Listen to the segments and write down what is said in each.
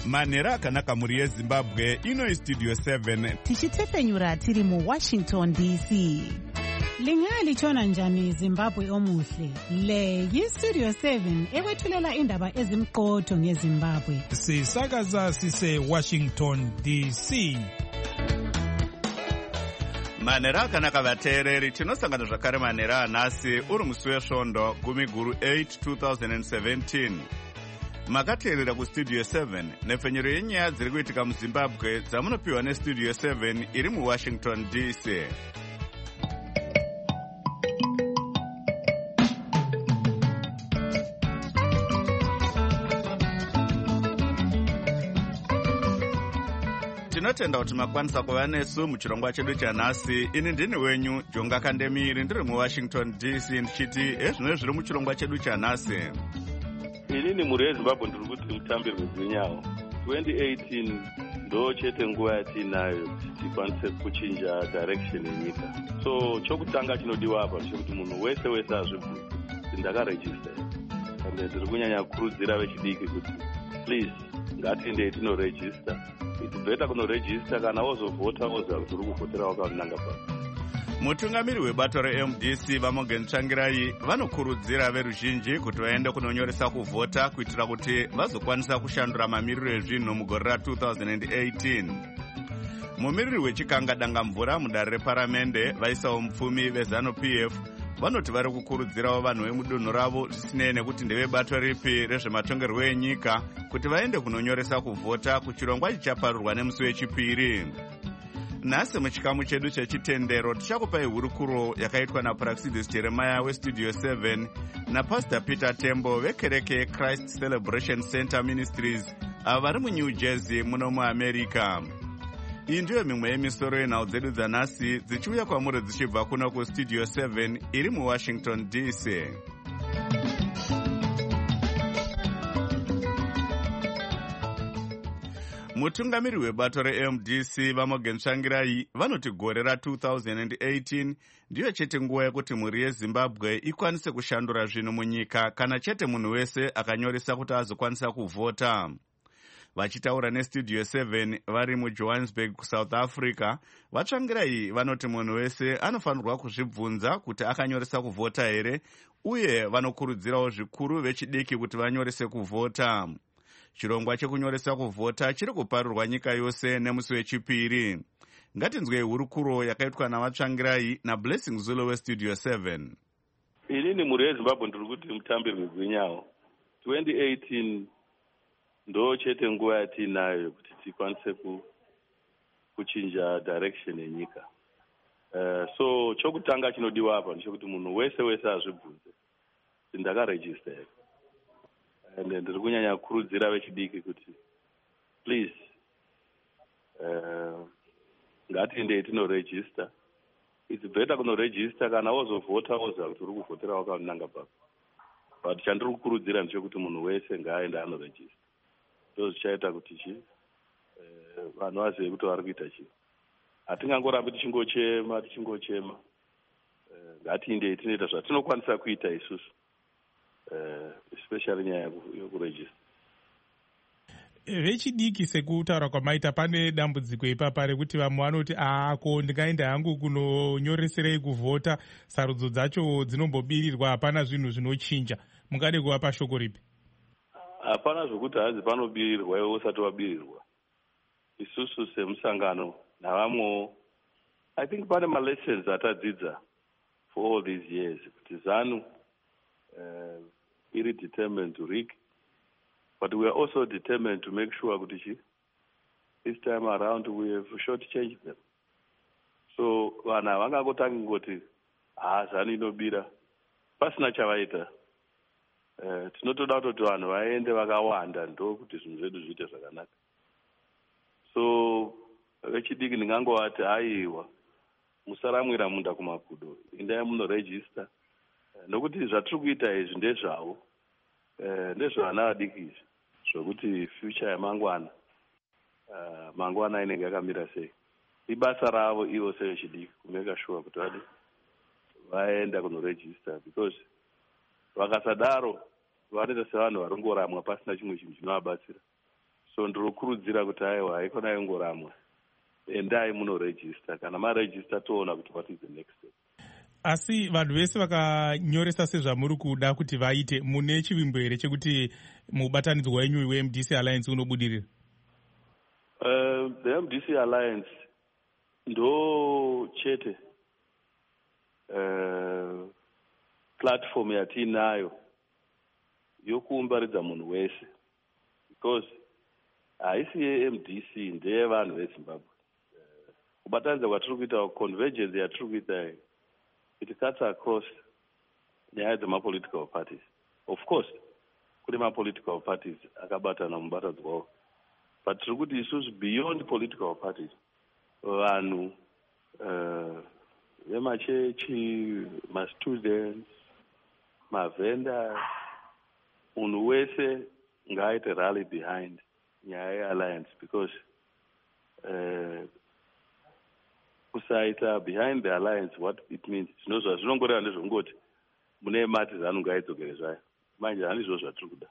manhero akanaka mhuri yezimbabwe. Ino istudio 7 tichitefenyura tiri muWashington DC. Lingalitshona njani Zimbabwe omuhle? Le yistudio 7 ekwethulela indaba ezimqotho ngeZimbabwe. Sisakaza sise Washington DC. manhero akanaka vateereri, tinosangana zvakare manhero anhasi uri musi wesvondo 10 2017. Makateerera kustudio 7 nepfenyuro yenyaya dziri kuitika muzimbabwe dzamunopiwa nestudio 7 iri muWashington DC. Tinotenda kuti makwanisa kuva nesu muchirongwa chedu chanhasi. Ini ndini wenyu Jonga Kandemiri, ndiri muWashington DC ndichiti ezvino zviri muchirongwa chedu chanhasi. Inini mhuri yeZimbabwe ndiri kuti mutambirwe gwenyawo 2018 ndo chete nguva yatinayo kuti tikwanise kuchinja direction yenyika. So chokutanga chinodiwa apa ndechekuti munhu wese azvibvunze kuti ndakarejista ende ndiri kunyanya kukurudzira vechidiki kuti please ngatiendei tinorejista. It's better kunorejista kana wozovhota woziva kuti uri kuvhotera wakananga pasi. Mutungamiri webato reMDC Vamogen Tsvangirai vanokurudzira veruzhinji kuti vaende kunonyoresa kuvhota kuitira kuti vazokwanisa kushandura mamiriro ezvinhu mugore ra2018. Mumiriri wechikanga dangamvura mudare reparamende vaisawo mupfumi veZANU-PF vanoti vari kukurudzirawo vanhu vemudunhu ravo zvisinei nekuti ndevebato ripi rezvematongerwo enyika kuti vaende kunonyoresa kuvhota kuchirongwa chichaparurwa nemusi wechipiri. Nhasi muchikamu chedu chechitendero tichakupai hurukuro yakaitwa naPraxidis Jeremiah westudio 7 naPastor Peter Tembo vekereke Christ Celebration Center Ministries ava vari muNew Jersey muno muAmerica. Iyi ndiyo mimwe yemisoro yenhau dzedu dzanhasi dzichiuya kwamuri dzichibva kuno kustudio 7 iri muWashington DC. Mutungamiri webato reMDC Vamogen Tsvangirai vanoti gore ra2018 ndiyo chete nguva yekuti mhuri yeZimbabwe ikwanise kushandura zvinhu munyika kana chete munhu wese akanyoresa kuti azokwanisa kuvhota. Vachitaura nestudio 7 vari muJohannesburg kuSouth Africa, vaTsvangirai vanoti munhu wese anofanirwa kuzvibvunza kuti akanyoresa kuvhota here, uye vanokurudzirawo zvikuru vechidiki kuti vanyorese kuvhota. Chirongwa chekunyoresa kuvhota chiri kuparurwa nyika yose nemusi wechipiri. Ngatinzwei hurukuro yakaitwa navaTsvangirai naBlessing Zulu westudio 7. Inini mhuri yeZimbabwe ndiri kuti mutambirwe gwenyawo 2018 ndo chete nguva yatinayo kuti tikwanise kuchinja direction yenyika. So chokutanga chinodiwa apa ndechekuti munhu wese azvibvunze kuti ndakarejista here. Ende ndiri kunyanya kukurudzira vechidiki kuti please ngatiendei tinorejista. It's better kunorejista kana wozovhota woziva kuti uri kuvhotera wakananga pasi. But chandiri kukurudzira ndechekuti munhu wese ngaaende anorejista. Ndo zvichaita kuti vanhu vazive kuti vari kuita chii. Hatingangorambi tichingochema. Ngatiendei tinoita zvatinokwanisa kuita isusu. Especially nyaya yokurejista. Vechidiki sekutaura kwamaita pane dambudziko ipapa rekuti vamwe vanoti ko ndingaenda hangu kunonyoreserei kuvhota, sarudzo dzacho dzinombobirirwa, hapana zvinhu zvinochinja. Mungade kuvapa shoko ripi? Hapana zvokuti hadzi panobirirwa iwe usati wabirirwa. Isusu semusangano navamwewo, I think pane malessons atadzidza for all these years kuti ZANU iri determined to rig, but we are also determined to make sure kuti this time around we have shortchanged them. So vanhu havangangotangi ngoti ZANU inobira pasina chavaita. Tinotoda kuti vanhu vaende vakawanda ndo kuti zvinhu zvedu zviite zvakanaka. So vechidiki ndingangovati aiwa musaramwira munda kumakudo, endai munorejista. Nokuti zvatiri kuita izvi ndezvavo, ndezvavana vadiki izvi, zvokuti future yamangwana mangwana inenge yakamira sei. Ibasa ravo ivo sevechidiki kumeka sure kuti vaenda kunorejista, because vakasadaro vanoita sevanhu varongoramwa pasina chimwe chinhu chinovabatsira. So ndinokurudzira kuti aiwa ikona ingoramwa endai munorejista, kana marejista toona kuti what is the next step. Asi vanhu vese vakanyoresa sezvamuri kuda kuti vaite, mune chivimbo here chekuti mubatanidzwa wenyu weMDC Alliance unobudirira? The MDC Alliance ndo chete platform yatinayo yokuumbaridza munhu wese, because haisi yeMDC ndeyevanhu veZimbabwe. Kubatanidza kwatiri kuita, convergence yatiri kuita, it cuts across nyaya dzemapolitical parties. Of course kune mapolitical parties akabatana mubatanidzwawo, but tiri kuti isusu beyond political parties, vanhu vemachechi, mastudents, mavendors, munhu wese ngaaite rally behind nyaya yealliance, because kusaita behind the alliance what it means zvinozva zvinongoreva ndezvongoti mune mati zanongaidzokere zvayo. Manje handizvo zvatiri kuda.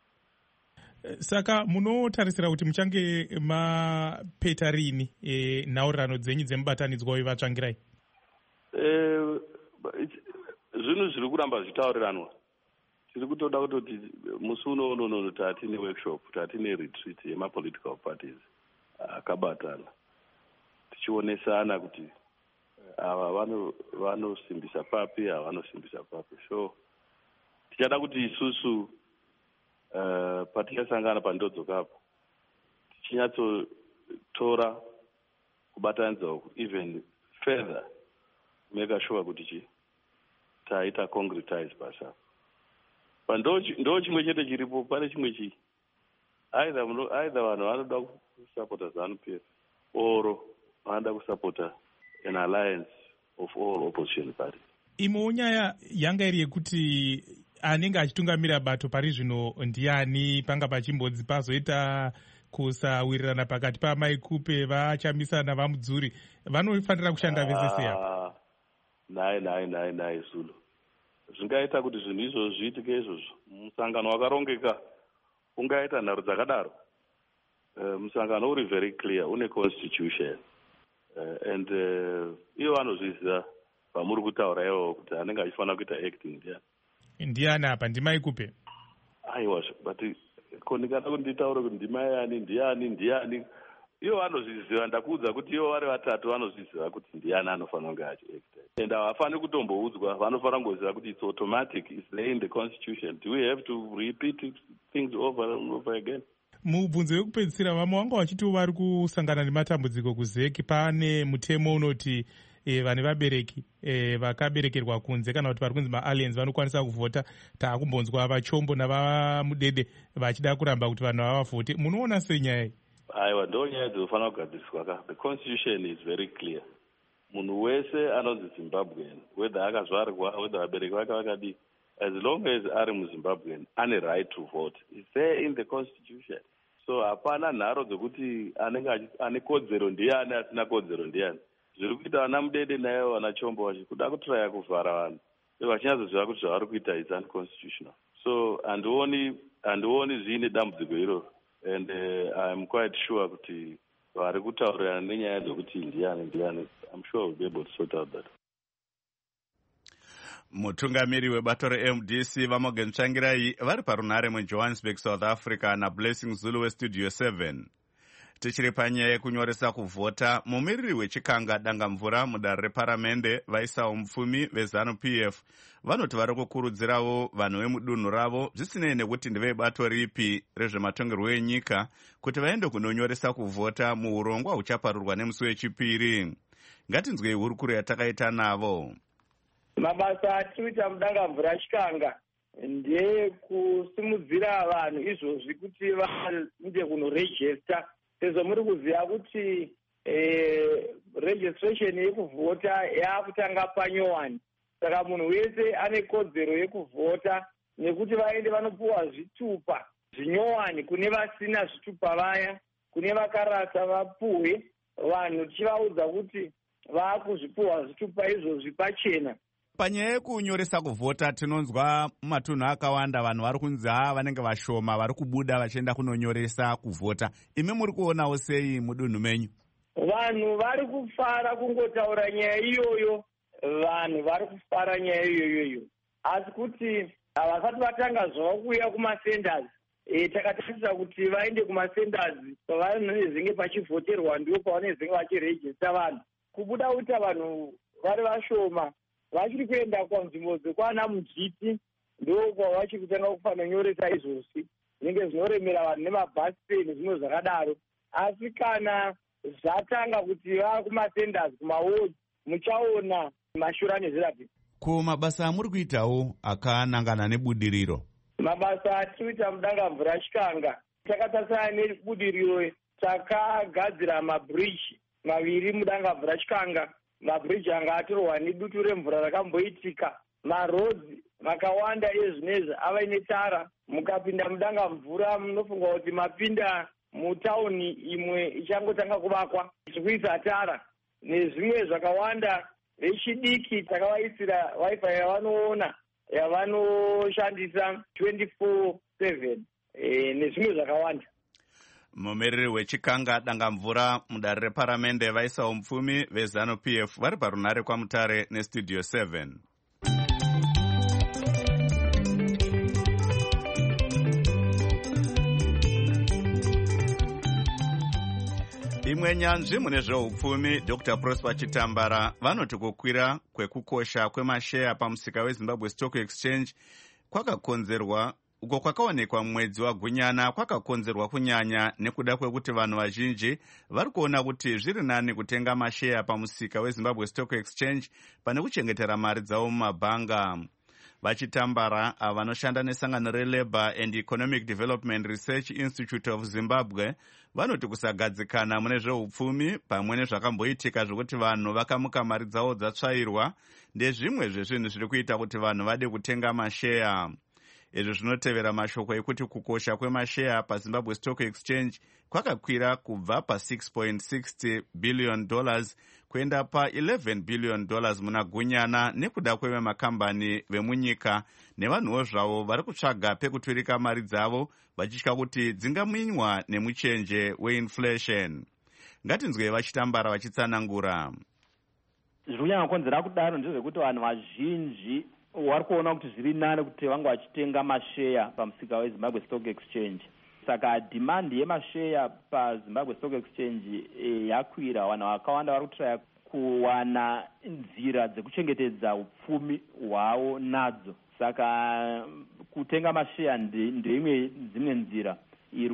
Saka munotarisira kuti muchange mapeta rini nhaurirano dzenyu dzemubatanidzwa uyu vatsvangirai? Zvinhu zviri kuramba zvichauriranwa. Tiri kutoda kutoti musi unonono tatine workshop, tatine retreat yemapolitical parties akabatana, tichionesana kuti ava vanosimbisa papi, ava vanosimbisa papi. So tichada kuti isusu patichasangana pandodzokapo tichinyatsotora kubatanidza uku even further, make sure kuti taita concretize basa. Ndo chimwe chete chiripo, pane chimwe chi either vanhu vanoda kusapota ZANU-PF or vanoda kusapota an alliance of all opposition parties. Imo nyaya yanga iri yekuti anenge achitungamira bato pari zvino ndiani, panga pachimbodzi pazoita kusawirirana pakati paMaikupe, vachamisana vaMudzuri, vanofanira kushanda vese seya? Nai Zulu, zvingaita kuti zvinhu izvozvo zviitike izvozvo musangano wakarongeka ungaita nharo dzakadaro? Musangano uri very clear, une constitution and ivo vanozviziva pamuri kutaura ivo kuti anenge achifanira kuita acting ndiani apa, ndiMaikupe? Aiwa, but kondikada kuti nditaure kuti ndiani ivo vanozviziva. Ndakuudza kuti ivo vari vatatu vanozviziva kuti ndiani anofanira kunge achiacta, and havafaniri kutomboudzwa, vanofanira kungoziva kuti it's automatic, it's there in the constitution. Do we have to repeat things over and over again? Mubvunzo wekupedzisira, vamwe vanga vachiti vari kusangana nematambudziko kuZEC. Pane mutemo unoti vane vabereki vakaberekerwa kunze kana kuti vari kunzi maaliens vanokwanisa kuvhota. Taakumbonzwa vaChombo navaMudede vachida kuramba kuti vanhu vavavhote. Munoona sei nyaya iyi? Aiwa, ndo nyaya dzinofanira kugadziriswa ka. The constitution is very clear. Munhu wese anonzi Zimbabwean, whether akazvarwa, whether vabereki vake vakadii, as long as ari muZimbabwean ane right to vote. It's there in the constitution. So hapana nharo dzekuti anenge ane kodzero ndiani, asina kodzero ndiani. Zviri kuita vana Mudede naivo vana Chombo vachikuda kutraya kuvhara vanhu, vachinyazoziva kuti zvavari kuita is unconstitutional. So handioni zviine dambudziko iroro, and I'm quite sure kuti vari kutaurirana nenyaya dzokuti ndiani, I'm sure we'll be able to sort out that. Mutungamiri webato reMDC Vamogen Tsvangirai vari parunhare muJohannesburg, South Africa naBlessing Zulu weStudio 7. Tichiri panyaya yekunyoresa kuvhota, mumiriri wechikanga Dangamvura mudare reparamende vaisawo mupfumi veZANU-PF vanoti vari kukurudzirawo vanhu vemudunhu ravo, zvisinei nekuti ndevebato ripi rezvematongerwo enyika, kuti vaende kunonyoresa kuvhota muurongwa huchaparurwa nemusi wechipiri. Ngatinzwei hurukuro yatakaita navo. Mabasa atikuita muDangamvura chikanga ndeyekusimudzira vanhu izvozvi kuti vaende kunorejista, sezvo muri kuziva kuti registration yekuvhota yaakutanga panyowani. Saka munhu wese ane kodzero yekuvhota, nekuti vaende vanopuwa zvitupa zvinyowani kune vasina zvitupa vaya, kune vakarasa vapuhwe vanhu, tichivaudza kuti vaakuzvipuwa zvitupa izvozvi pachena. Panyaya yekunyoresa kuvhota tinonzwa mumatunhu akawanda vanhu vari kunzi vanenge vashoma vari kubuda vachienda kunonyoresa kuvhota. Imi muri kuonawo sei mudunhu menyu? Vanhu vari kufara kungotaura nyaya iyoyo, vanhu vari kufara nyaya iyoyo, asi kuti havasati vatanga zvava kuuya kumasenders. Takatarisa kuti vaende kumasenders pavanezenge pachivhoterwa ndipo pavanezenge vachirejista vanhu. Kubuda kuti vanhu vari vashoma vachiri kuenda kunzvimbo dzekwana Mujiti ndo kwavachiri kutanga kufanonyoresa izvozvi zvinenge zvinoremera vanhu nemabhasi nezvimwe zvakadaro. Asi kana zvatanga kuti vava kumasenders kumawodi muchaona mashure nezviratidzo. Kumabasa amuri kuitawo akanangana nebudiriro? Mabasa atiri kuita mudangamvura Chikanga takatarisana nebudiriro, takagadzira mabridge maviri mudangamvura Chikanga. Mabridge anga atorwa nedutu remvura rakamboitika. Marodzi makawanda ezvinezvi ava netara. Mukapinda mudangamvura munofunga kuti mapinda mutauni imwe ichangotanga kuvakwa ichikuisa tara nezvimwe zvakawanda. Vechidiki takavaisira wifi yavanoona yavanoshandisa 24/7 nezvimwe zvakawanda. Mumiriri weChikanga Dangamvura mudare reparamende vaisawo mupfumi vezanu PF vari parunare kwaMutare nestudio 7. Imwe nyanzvi mune zveupfumi Dr. Prosper Chitambara vanoti kukwira kwekukosha kwemasheya pamusika weZimbabwe Stock Exchange kwakakonzerwa uko kwakaonekwa mwedzi waGunyana kwakakonzerwa kunyanya nekuda kwekuti vanhu vazhinji vari kuona kuti zviri nani kutenga masheya pamusika weZimbabwe Stock Exchange pane kuchengetera mari dzavo mumabhanga. Vachitambara vanoshanda nesangano reLabour and Economic Development Research Institute of Zimbabwe vanoti kusagadzikana mune zveupfumi pamwe nezvakamboitika zvokuti vanhu vakamuka mari dzavo dzatsvairwa ndezvimwe zvezvinhu zviri kuita kuti vanhu vade kutenga masheya. Izvi zvinotevera mashoko ekuti kukosha kwemasheya paZimbabwe Stock Exchange kwakakwira kubva pa$6.60 billion kuenda pa$11 billion muna Gunyana nekuda kwevemakambani vemunyika nevanhuwo zvavo vari kutsvaga pekuturika mari dzavo vachitya kuti dzingaminywa nemuchenje weinflation. Ngatinzwe Vachitambara vachitsanangura. Zviri kunyanya kukonzera kudaro ndezvekuti vanhu vazhinji vari kuona kuti zviri nani kuti vange vachitenga masheya pamusika weZimbabwe Stock Exchange. Saka dhimandi yemasheya paZimbabwe Stock Exchange yakwira. Vanhu vakawanda vari kutraya kuwana nzira dzekuchengetedza upfumi hwavo nadzo. Saka kutenga masheya ndeimwe dzimwe nzira iri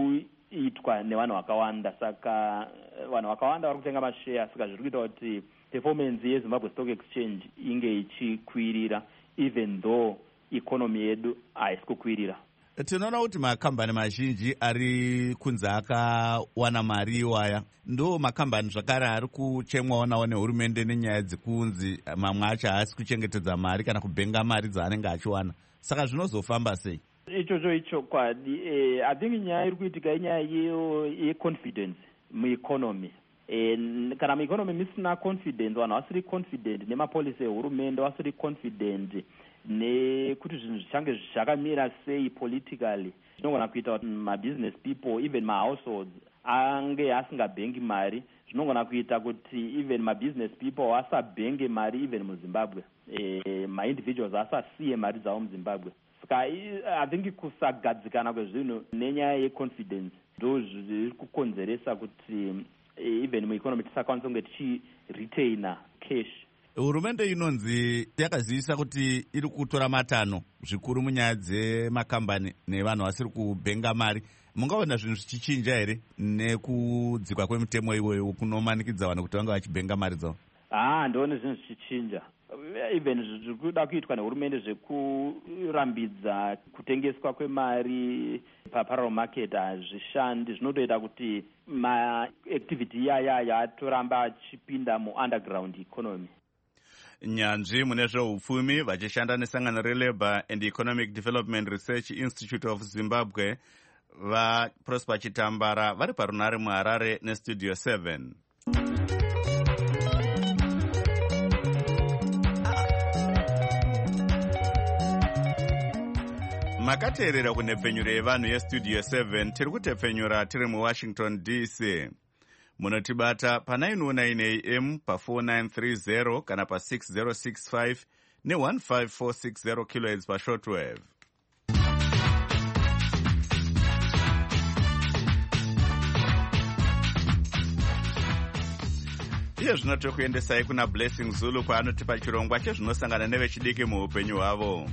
kuitwa nevanhu vakawanda. Saka vanhu vakawanda vari kutenga masheya, saka zviri kuita kuti performance yeZimbabwe Stock Exchange inge ichikwirira even though economy yedu haisi kukwirira. Tinoona kuti makambani mazhinji ari kunze akawana mari iwaya ndo makambani zvakare ari kuchemwawo nawo nehurumende nenyaya dzekunzi mamwe acho haasi kuchengetedza mari kana kubenga mari dzaanenge achiwana. Saka zvinozofamba sei? Icho kwadi I think nyaya iri kuitika inyaya yeconfidence mueconomy. Kana mueconomy misina confidence, vanhu vasiri confident nemapolicy ehurumende, vasiri confident nekuti zvinhu zvichange zvakamira sei politically, zvinogona kuita kuti mabusiness people even mahouseholds ange asingabhengi mari. Zvinogona kuita kuti even mabusiness people asabhenge mari even muZimbabwe, maindividuals asasiye mari dzavo muZimbabwe. Saka I think kusagadzikana kwezvinhu nenyaya yeconfidence ndo zviri kukonzeresa kuti even mueconomy tisakwanisa kunge tichiretaina cash. Hurumende inonzi yakazivisa kuti iri kutora matanho zvikuru munyaya dzemakambani nevanhu vasiri kubhenga mari. Mungaona zvinhu zvichichinja here nekudzikwa kwemutemo iwoyo kunomanikidza vanhu kuti vange vachibhenga mari dzavo? Ndoone zvinhu zvichichinja. Even zviri kuda kuitwa nehurumende zvekurambidza kutengeswa kwemari paparallel market hazvishandi. Zvinotoita kuti maactivity iyaya yatoramba achipinda muunderground economy. Nyanzvi mune zveupfumi vachishanda nesangano reLabour and Economic Development Research Institute of Zimbabwe vaProsper Chitambara vari parunare muHarare nestudio 7. makateerera kunhepfenyuro yevanhu yestudio 7 tiri kutepfenyura tiri muwashington dc. Munotibata pa919 am pa4930 kana pa6065 ne15460 kHz pashortwave. Iye zvino tokuendesai kuna Blessing Zulu kwaanotipa chirongwa chezvinosangana nevechidiki muupenyu hwavo.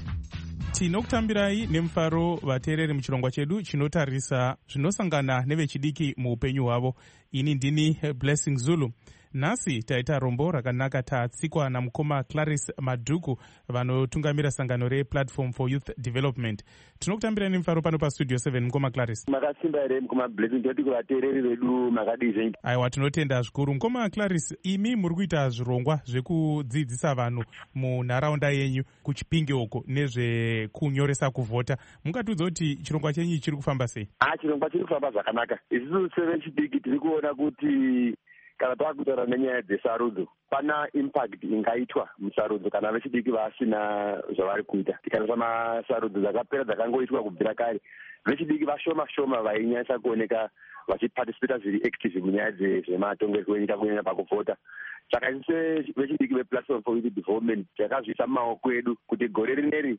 Tinokutambirai nemufaro vateereri muchirongwa chedu chinotarisa zvinosangana nevechidiki muupenyu hwavo. Ini ndini Blessing Zulu. Nhasi taita rombo rakanaka tatsikwa namukoma Clarice Madhuku vanotungamira sangano rePlatform for Youth Development. Tinokutambirai nemufaro pano pastudio 7 mukoma Clarice. Makasimba here mukoma Blessing, ndoti kuvateereri vedu makadizve. Aiwa, tinotenda zvikuru. Mukoma Clarice, imi muri kuita zvirongwa zvekudzidzisa vanhu munharaunda yenyu kuChipinge uko nezvekunyoresa kuvhota. Mungatiudza kuti chirongwa chenyu chiri kufamba sei? Chirongwa chiri kufamba zvakanaka. Isusu sevechidiki tiri kuona kuti kana takutaura nenyaya dzesarudzo pana impact ingaitwa musarudzo kana vechidiki vasina zvavari kuita. Tikarisa masarudzo dzakapera dzakangoitwa kubvira kare, vechidiki vashoma shoma vainyanyisa kuoneka vachiparticipata zviri active munyaya dzematongerwo enyika kunyanya pakuvhota. Saka ise vechidiki vePlatform for Youth Development takazviisa mumaoko edu kuti gore rineri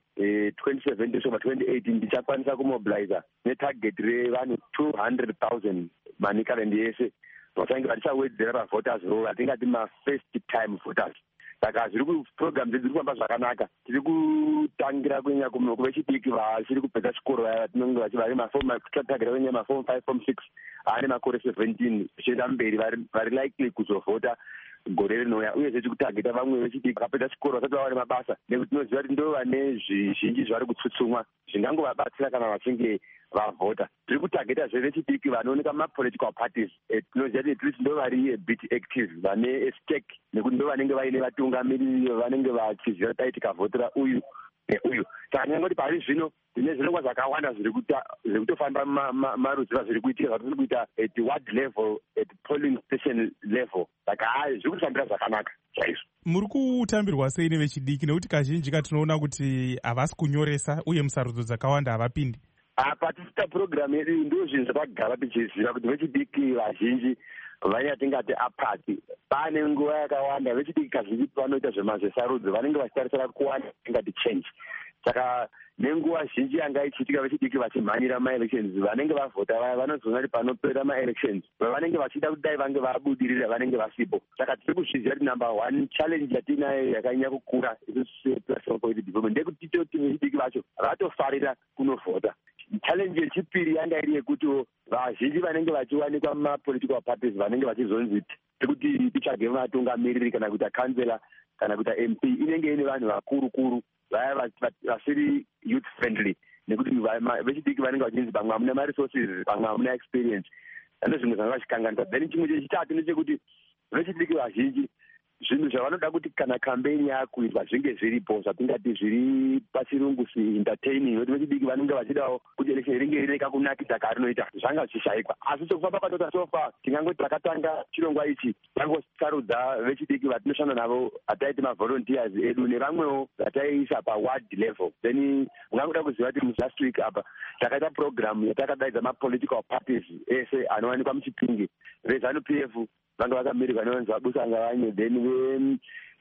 2017-2018 ndichakwanisa kumobiliza netarget revanhu 200,000 manikarandi yese vatange vatichawedzera pavoters roll, vatingati mafirst time voters. Saka program dzedu dziri kufamba zvakanaka. Tiri kutangira kunyanya kuvechidiki vachiri kupedza chikoro vaya vatinenge vari matagira kunyanya maform 5 form 6 ane makore 17 zvichienda mberi vari likely kuzovhota gore rinouya, uye tiri kutageta vamwe vechidiki vakapedza chikoro vasati vava nemabasa, nekuti tinoziva kuti ndo vane zvizhinji zvari kutsutsumwa zvingangovabatsira kana vachinge vavhota. Tiri kutageta zvevechidiki vanooneka mapolitical parties, tinoziva kuti tiri ndo vari bit active vane stake, nekuti ndo vanenge vaine vatungamiriri vanenge vachiziva kuti tikavhotera uyu neuyu. Saka nyangoti pari zvino tine zvirongwa zvakawanda zviri kutofamba marudziva zviri kuitika zvatiri kuita at ward level, at polling station level. Saka zviri kufambira zvakanaka chaizvo. Muri kutambirwa sei nevechidiki, nekuti kazhinji katinoona kuti havasi kunyoresa uye musarudzo dzakawanda havapindi? Patita program yedu ndo zvinhu zvatagara tichiziva kuti vechidiki vazhinji vanyatingati apati. Pane nguva yakawanda vechidiki kazhinji vanoita zvemasarudzo vanenge vachitarisira kuwanda tingati change. Saka nenguva zhinji yanga ichiitika vechidiki vachimhanyira maelections, vanenge vavhota vaya vanozoona kuti panopera maelections vavanenge vachida kuti dai vange vabudirira vanenge vasipo. Saka tiri kuzviziva kuti number one challenge yatinayo yakanyanya kukura Platform for Youth Development ndekuti toti vechidiki vacho vatofarira kunovhota. Challenge yechipiri yanga iri yekuti vazhinji vanenge vachiwanikwa mumapolitical parties vanenge vachizonzi tikuti tichage vatungamiriri kana kuita kansela kana kuita MP inenge ine vanhu vakuru vaya vasiri youth friendly, nekuti vechidiki vanenge vachinzi pamwe hamuna maresources, pamwe hamuna experience, ando zvimwe zvanga vachikanganisa. Then chimwe chechitatu ndechekuti vechidiki vazhinji zvinhu zvavanoda kuti kana campaign yakuitwa zvinge zviripo zvatingati zviri pachirungu entertaining, nokuti vechidiki vanenge vachidawo kuti election ringe rine kakunakidza karinoita zvanga zvichishayikwa. Asi chokufamba kwatota sofa tingangoti takatanga chirongwa ichi tangosarudza vechidiki vatinoshanda navo ataiti mavolunteers edu nevamwewo vataiisa paward level. Then ungangoda kuziva kuti last week apa takaita program yatakadaidza mapolitical parties ese anowanikwa muChipinge, veZANU-PF vanga vakamirirwa nevanzi Vabusanga Vanye, then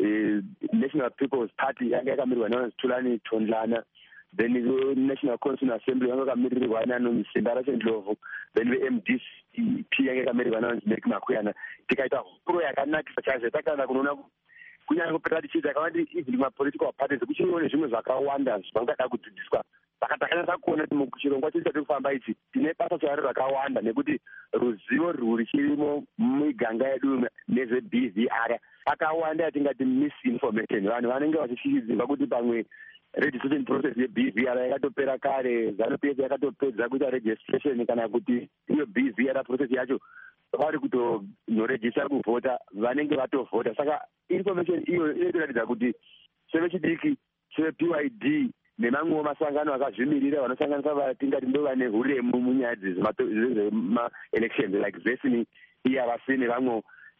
National People's Party yanga yakamirirwa nevanzi Thulani Thondlana, then National Constitutional Assembly vanga vakamirirwa nevanzi Simbara Sendlovu, then MDC yanga yakamirirwa nevanzi Mek Makuyana. Tikaita pro yakanakisa chaizvo takana kunoona kunyanya kupera tichiita yakawandi even mapolitical parties kuchiriwo nezvimwe zvakawanda zvavangada kudzidziswa. Saka takanasa kuona kuti muchirongwa chedu chatiri kufamba ichi tine basa chairo rakawanda, nekuti ruzivo rwuri chirimo mumiganga yedu nezveBVR akawanda yatingati misinformation. Vanhu vanenge vachishyidzirwa kuti pamwe registration process yeBVR yakatopera kare, ZANU-PF yakatopedza kuita registration, kana kuti iyo BVR process yacho vari kutonoregista kuvhota vanenge vatovhota. Saka information iyo inotoratidza kuti sevechidiki sevePYD nemamwewo masangano akazvimirira vanosanganisa vatingati ndo vane huremu munyaya dzemaelections like Zesini iya vasini vamwewo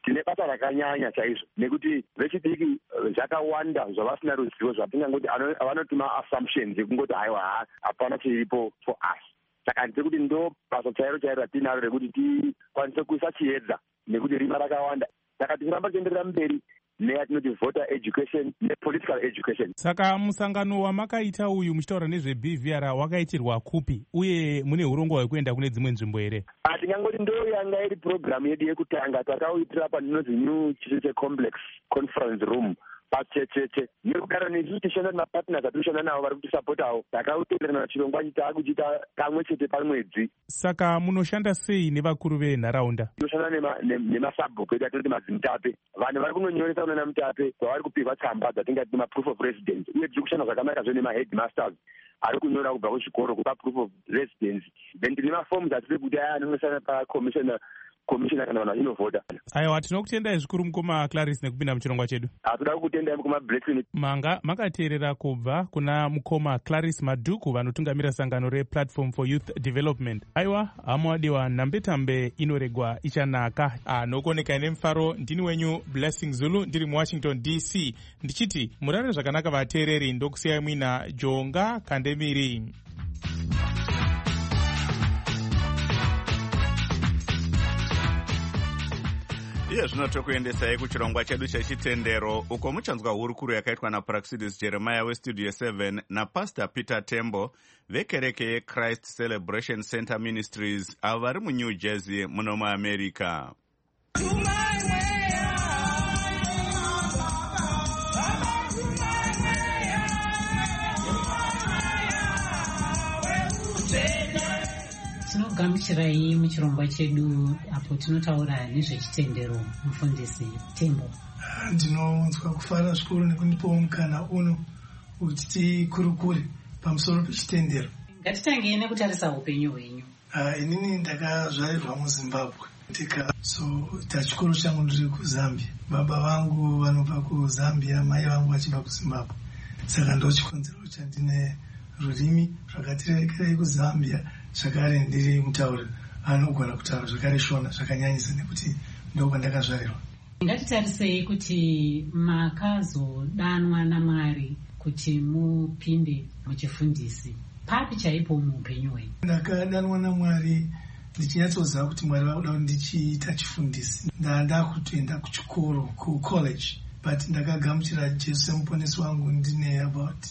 tine basa rakanyanya chaizvo, nekuti vechidiki zvakawanda zvavasina ruzivo zvatingangoti vanoti ma-assumptions ekungoti haiwa hapana chiripo for us. Saka ndiri kuti ndo basa chairo ratinaro rekuti tikwanise kuisa chiedza nekuti rima rakawanda. Saka tichiramba tienderera mberi neyatinoti voter education nepolitical education. Saka musangano wamakaita uyu muchitaura nezve-BVR wakaitirwa kupi uye mune urongwa hwekuenda kune dzimwe nzvimbo here? Tingangoti ndo yanga iri programu yedu yekutanga takauitira paninozi New Chicheche Complex Conference Room pachecheche nekugara nesu tichishanda nemapartners atinoshanda navo vari kutisapotawo. Takautenderana chirongwa takuchita kamwe chete pamwedzi. Saka munoshanda sei nevakuru venharaunda? Tinoshanda nemasabhuku edu atinoti madzimutape. Vanhu vari kunonyoresa kunana mutape kwavari kupihwa tsamba dzatingati ma-proof of residence, uye tiri kushanda zvakanaka zvo nema-headmasters ari kunyora kubva kuzvikoro kupa proof of residence. Then tine mafomu atiri kuti aya anonosana pakomishona kana vanhu vachinovhota. Aiwa, tinokutendai zvikuru mukoma Clarice nekupinda muchirongwa chedu. Toda kutendai mukoma Blessing. Manga makateerera kubva kuna mukoma Clarice Madhuku vanotungamira sangano rePlatform for Youth Development. Aiwa, hamwadiwa, nhambetambe inoregwa ichanaka. Nokuoneka nemufaro, ndini wenyu Blessing Zulu, ndiri muWashington DC, ndichiti murare zvakanaka vateereri, ndokusiyai mwina Jonga Kandemiri. Iye zvino tokuendesai kuchirongwa chedu chechitendero uko muchanzwa hurukuru yakaitwa naPraxidis Jeremiah westudio 7 naPastor Peter Tembo vekereke yeChrist Celebration Center Ministries avo vari muNew Jersey muno muAmerica. Tinogamuchirai muchirongwa chedu apo tinotaura nezvechitendero. Mufundisi Tembo. Ndinonzwa kufara zvikuru nekundipawo mukana uno kuti tikurukure pamusoro pechitendero. Ngatitangei nekutarisa upenyu hwenyu. Inini ndakazvarirwa muZimbabwe. So tachikoro changu ndiri kuZambia. Baba vangu vanobva kuZambia, mai vangu vachibva kuZimbabwe. Saka ndo chikonzero chandine rurimi rwakatirekerei kuZambia. Zvakare ndiri mutauri anogona kutaura zvakare shona zvakanyanyisa nekuti ndokwa ndakazvarirwa. Ngatitarisei kuti makazodanwa naMwari kuti mupinde muchifundisi. Papi chaipo muupenyu hwenyu? Ndakadanwa naMwari ndichinyatsoziva kuti Mwari vakuda kuti ndichiita chifundisi. Ndakutoenda kuchikoro kucollege, but ndakagamuchira Jesu semuponesi wangu ndine about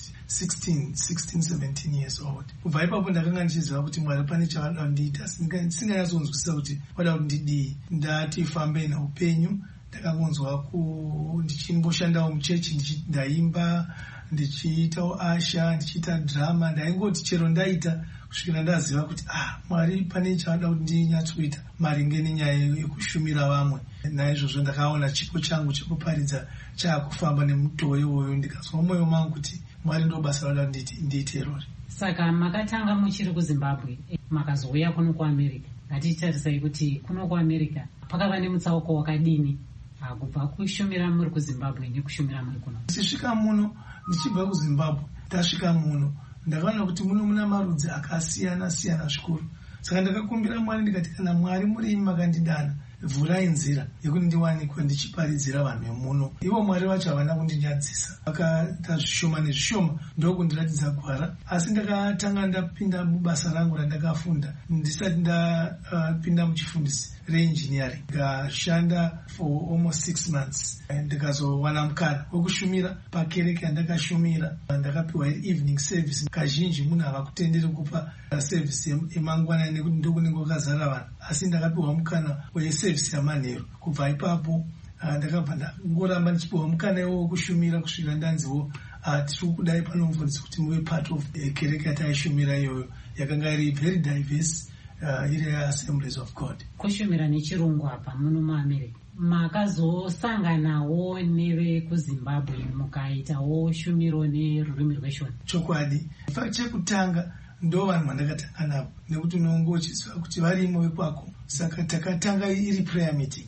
17 years old. Kubva ipapo ndakanga ndichiziva kuti Mwari pane chavada kundiita, singanyatsonzwisisa kuti wada kuti ndidii. Ndati fambe naupenyu, ndakangonzwa ndichimboshandawo muchechi, ndaimba, ndichiitawo asha, ndichiita drama, ndaingoti chero ndaita kusvikira ndaziva kuti Mwari pane chavada kuti ndinyatsoita maringe nenyaya yekushumira vamwe. Naizvozvo ndakaona chipo changu chekuparidza chaakufamba nemutoo iwoyo, ndikazwa mwoyo mangu kuti Mwari ndo basa rada ndiite irori. Saka makatanga muchiri kuZimbabwe, makazouya kuno kuAmerica. Ngatitarisai kuti kuno kuAmerica pakava nemutsauko wakadini kubva kushumira muri kuZimbabwe nekushumira muri kuno? Sisvika muno, ndichibva kuZimbabwe, tasvika muno ndakaona kuti muno muna marudzi akasiyana siyana zvikuru. Saka ndakakumbira Mwari ndikati, kana Mwari muri makandidana, vhurai nzira yekuti ndiwanikwe ndichiparidzira vanhu vemuno. Ivo Mwari vacho havana kundinyadzisa, vakaita zvishoma nezvishoma ndokundiratidza gwara. Asi ndakatanga ndapinda mubasa rangu randakafunda ndisati ndapinda muchifundisi reengineering. Ndikashanda for almost 6 months. Ndikazowana mukana wekushumira pakereke yandakashumira. Ndakapiwa evening service. Kazhinji munhu havakutenderi kupa service emangwanani nekuti ndokunenge kwakazara vanhu, asi ndakapiwa mukana weservice yamanheru. Kubva ipapo ndakabva ndangoramba ndichipiwa mukana iwo wekushumira kusvikira ndanziwo tiri kudai pano mufundisi kuti muve part of kereke yataishumira iyoyo, yakanga iri very diverse, iri Assemblies of God. Kushumira nechirungu apa muno muAmerica, makazosanganawo nevekuZimbabwe mukaitawo shumiro nerurimi rweshona? Chokwadi. In fact, chekutanga ndo vanhu vandakatanga navo, nekuti unonge uchiziva kuti varimo vekwako. Saka takatanga iri prayer meeting,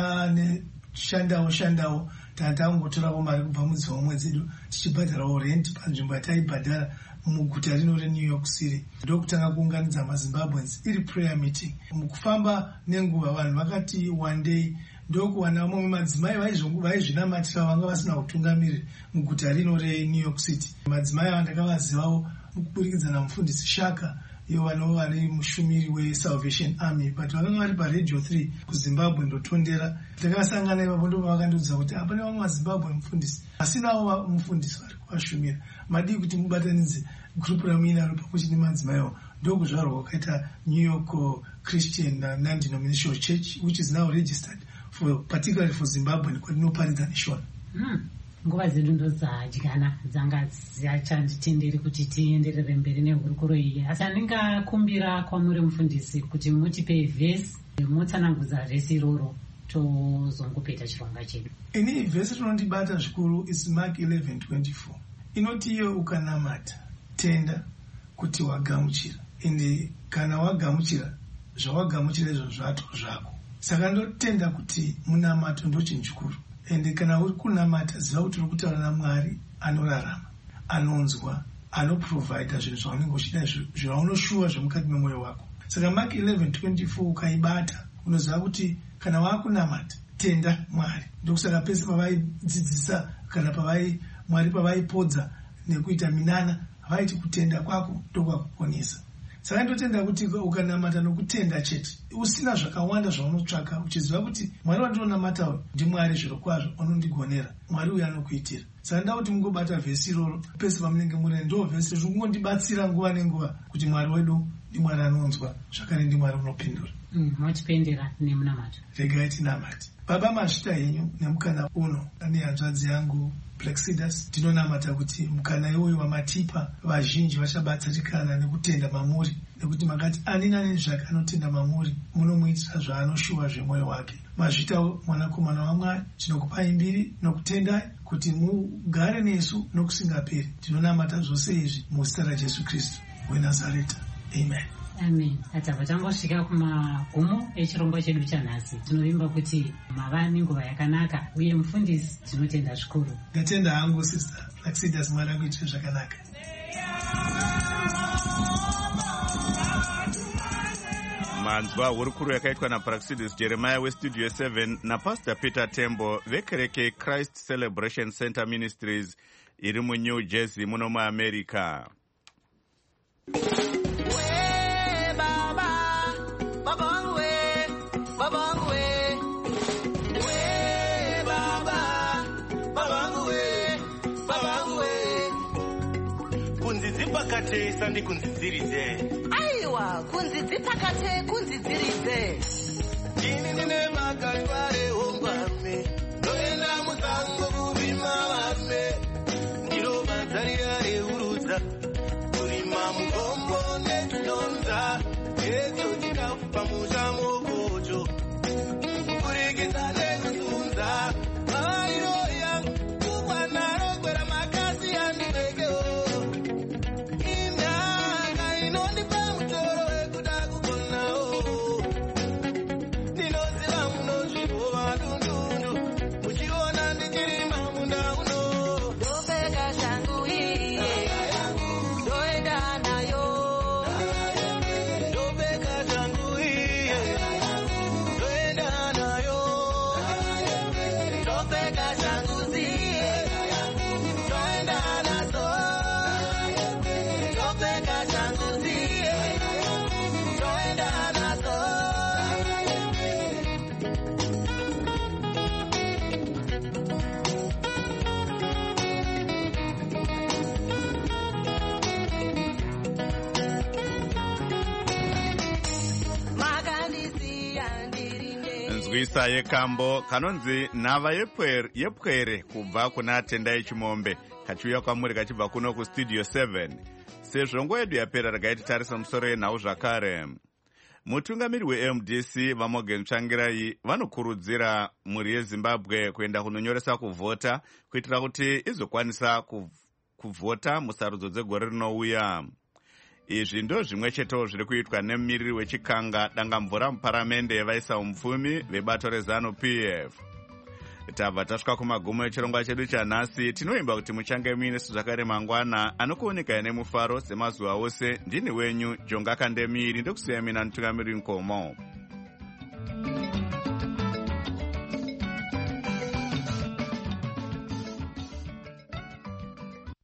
shandawo tangotorawo mari kubva mudzimwe dzedu tichibhadharawo rent panzvimbo yataibhadhara muguta rino reNew York City. Ndokutanga kuunganidza maZimbabweans iri prayer meeting. Mukufamba nenguva vanhu vakati one day ndokuwana vamwe madzimai vaizvinamatira vanga vasina utungamiriri muguta rino reNew York City. Madzimai ava ndakavazivawo mukuburikidza namufundisi Shaka, iyo vanova vari mushumiri weSalvation Army, but vakanga vari paRadio 3 kuZimbabwe ndotondera. Takasangana ipapo ndo vakandiudza kuti hapana vamwe vaZimbabwe mufundisi, asinawo mufundisi vari kuvashumira. Madii kuti mubatanidze gurupu ramuinaro pamwe chete madzimaiwo. Ndokuzvarwa kwakaita New York Christian Non-Denominational Church, which is now registered particularly for Zimbabwe, kwatinoparidza neshona. Nguva zedu ndo dzadyana dzanga dzichanditenderi kuti tienderere mberi nehurukuro iyi, asi andingakumbira kwamuri mufundisi kuti mutipe vhesi mutsanangudza vhesi iroro tozongopeta chirongwa chedu. Ini vhesi rinondibata zvikuru is Mark 11:24 inoti iyo ukanamata tenda kuti wagamuchira, ende kana wagamuchira zvawagamuchira izvo zvato zvako. Saka ndotenda kuti munamato ndo chinhu chikuru. Ende kana uri kunamata ziva kuti uri kutaura naMwari anorarama, anonzwa, anoprovida zvinhu zvaunenge uchida, zvaunoshuva zvemukati memwoyo wako. Saka Mark 11:24 ukaibata unoziva kuti kana wakunamata tenda Mwari. Ndokusaka pese pavaidzidzisa kana Mwari pavaipodza nekuita minana vaiti kutenda kwako ndokwakuponesa. Saka ndotenda kuti ukanamata nokutenda chete usina zvakawanda zvaunotsvaka, uchiziva kuti Mwari wandinonamata ndiMwari zviro kwazvo unondigonera, Mwari uyu anokuitira. Saka nda kuti mungobata vhesi iroro pese pamunenge muri, ndo vhesi zvingondibatsira nguva nenguva kuti Mwari wedu ndiMwari anonzwa, zvakare ndiMwari unopindura. Machipendera nemunamato. Regai tinamate. Baba mazvita henyu nemukana uno, ane hanzvadzi yangu Blacksidus, tinonamata kuti mukana iwoyo wamatipa vazhinji vachabatsirikana nekutenda mamuri, nekuti makati ani nani zvake anotenda mamuri munomuitira zvaanoshuva zvemwoyo wake. Mazvitawo mwanakomana waMwari, tinokupai mbiri nokutendai kuti mugare nesu nokusingaperi. Tinonamata zvose izvi muzita raJesu Kristu weNazareta. Amen. Amen. Atabva tangosvika kumagumo echirongwa chedu chanhasi. Tinovimba kuti mava nenguva yakanaka uye mufundisi tinotenda zvikuru. Ndatenda hangu Sister Blacksidus, Mwari akuitire zvakanaka. Manzwa hurukuru yakaitwa naPlacidus Jeremiah weStudio 7 naPastor Peter Tembo vekereke Christ Celebration Center Ministries iri muNew Jersey muno muAmerica. Sandi kunzidzirize. Aiwa, kunzidzipakate kunzidzirize. Ini ndine makangware hombame. Noenda musango kuvima vame. Ndiro mazarira reurudza. Kurima mugombo netinonza. Eto tikafupa mushamo kocho. Kurekeza nekuzunza. Mavariro yangu kukwana rokwera makasi andibekeo. Nzwisa yekambo kanonzi nhava yepwere kubva kuna Tendai Chimombe kachiuya kwamuri kachibva kuno kuStudio 7. Sezvo nguva yedu yapera regai titarisa musoro yenhau zvakare. Mutungamiri weMDC vaMorgan Tsvangirai vanokurudzira mhuri yeZimbabwe kuenda kunonyoresa kuvhota kuitira kuti izokwanisa kuvhota musarudzo dzegore rinouya. Izvi ndo zvimwe chetewo zviri kuitwa nemumiriri wechikanga dangamvura muparamende vaisa umupfumi vebato reZANU-PF. Tabva tasvika kumagumo echirongwa chedu chanhasi. Tinoimba kuti muchange muinesu zvakare mangwana anokuoneka nemufaro semazuva ose. Ndini wenyu Jonga Kandemiri, ndokusiyai mina mutungamiri Nkomo.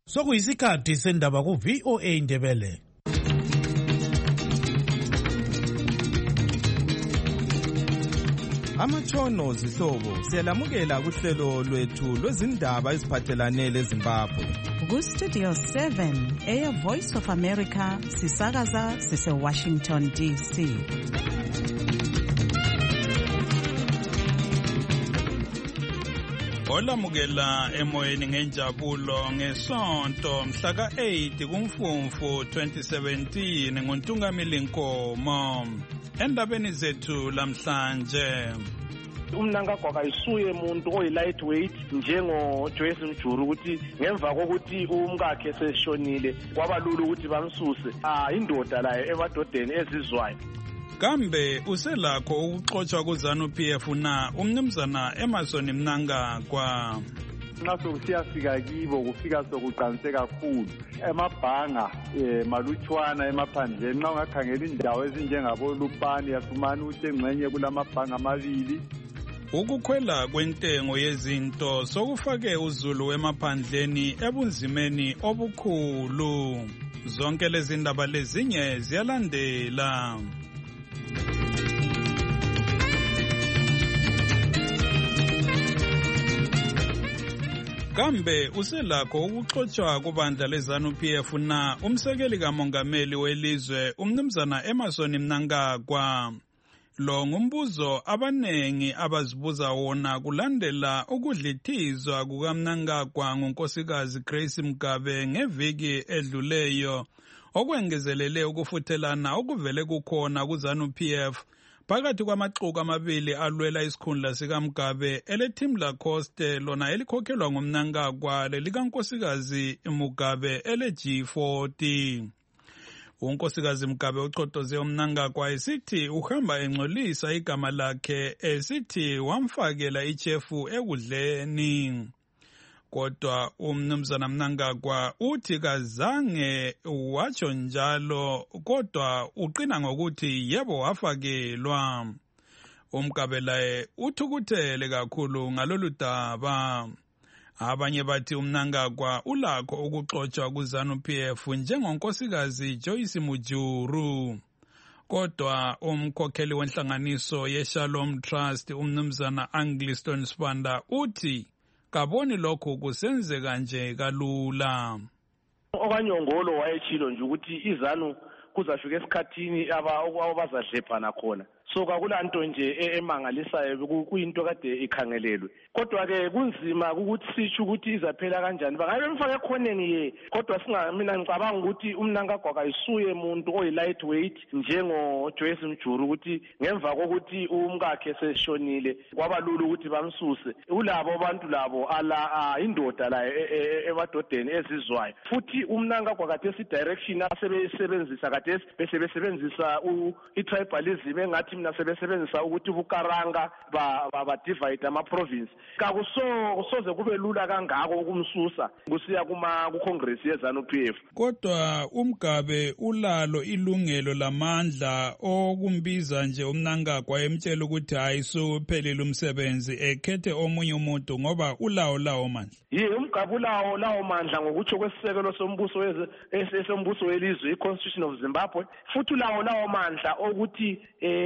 Sokuyisikhathi sendaba ku VOA Ndebele. Amatshono zihlobo siyalamukela kuhlelo lwethu lwezindaba eziphathelane leZimbabwe. Ku Studio 7 Air Voice of America sisakaza sise Washington DC. Olamukela emoyeni ngenjabulo ngesonto mhla ka-8 kuMfumfu 2017 nguNtungamili Nkomo. Endabeni zethu lamhlanje, uMnangagwa kayisuye umuntu oyi-lightweight njengoJoyce Mjuru ukuthi ngemva kokuthi umkakhe seshonile kwabalula ukuthi bamsuse. Indoda layo emadodeni ezizwayo. kambe uselakho ukuxotshwa kuZANU-PF na umnumzana Emmerson Mnangagwa? Nxa sokusiyafika kibo kufika sokuqanise kakhulu emabhanga malutshwana emaphandleni. Nxa ungakhangela indawo ezinjengabo Lupani yasumana ukuthi engxenye kulamabhanga amabili. Ukukhwela kwentengo yezinto sokufake uZulu emaphandleni ebunzimeni obukhulu. Zonke lezi ndaba lezinye ziyalandela. Kambe uselakho ukuxotshwa kubandla leZANU-PF na umsekeli kamongameli welizwe umnumzana Emmerson Mnangagwa? Lo ngumbuzo abanengi abazibuza wona kulandela ukudlithizwa kukaMnangagwa ngunkosikazi Grace Mugabe ngeviki edluleyo, okwengezelele ukufuthelana okuvele kukhona kuZANU-PF phakathi kwamaxuku amabili alwela isikhundla sikaMugabe eleTeam Lacoste lona elikhokhelwa nguMnangagwa lelikankosikazi Mugabe eleG40. Unkosikazi Mugabe uchotoze uMnangagwa esithi uhamba engcolisa igama lakhe esithi wamfakela ichefu ekudleni. Kodwa umnumzana Mnangagwa uthi kazange watsho njalo, kodwa uqina ngokuthi yebo wafakelwa. uMugabe laye uthukuthele kakhulu ngalolu daba. Abanye bathi uMnangagwa ulakho ukuxotshwa kuZANU-PF njengonkosikazi Joyce Mjuru. Kodwa umkhokheli wenhlanganiso yeShalom Trust umnumzana Angliston Sibanda uthi kaboni lokho kusenzeka nje kalula. Okanyongolo wayetshilo nje ukuthi iZANU kuzafika esikhathini abazadlephana khona. So kakulanto nje emangalisayo, kuyinto kade ikhangelelwe. Kodwa-ke kunzima ukuthi sitsho ukuthi izaphela kanjani. Bangabe bemfake ekhoneni kodwa mina ngicabanga ukuthi uMnangagwa kayisuye umuntu oyi-lightweight njengoJoyce Mjuru ukuthi ngemva kokuthi umkakhe seshonile kwabalula ukuthi bamsuse. Ulabo abantu labo indoda layo emadodeni ezizwayo. Futhi uMnangagwa kade direction asebesebenzisa kade besebenzisa i-tribalism engathi mina sebesebenzisa ukuthi ubukaranga ba-divide ama-province. Kakusoze kube lula kangako ukumsusa kusiya ku-Congress yeZANU-PF. Kodwa uMugabe ulalo ilungelo lamandla okumbiza nje uMnangagwa emtshela ukuthi hayi suphelile umsebenzi ekhethe omunye umuntu ngoba lawo mandla. uMugabe lawo mandla ngokutsho kwesisekelo sombuso welizwe i-Constitution of Zimbabwe, futhi lawo mandla okuthi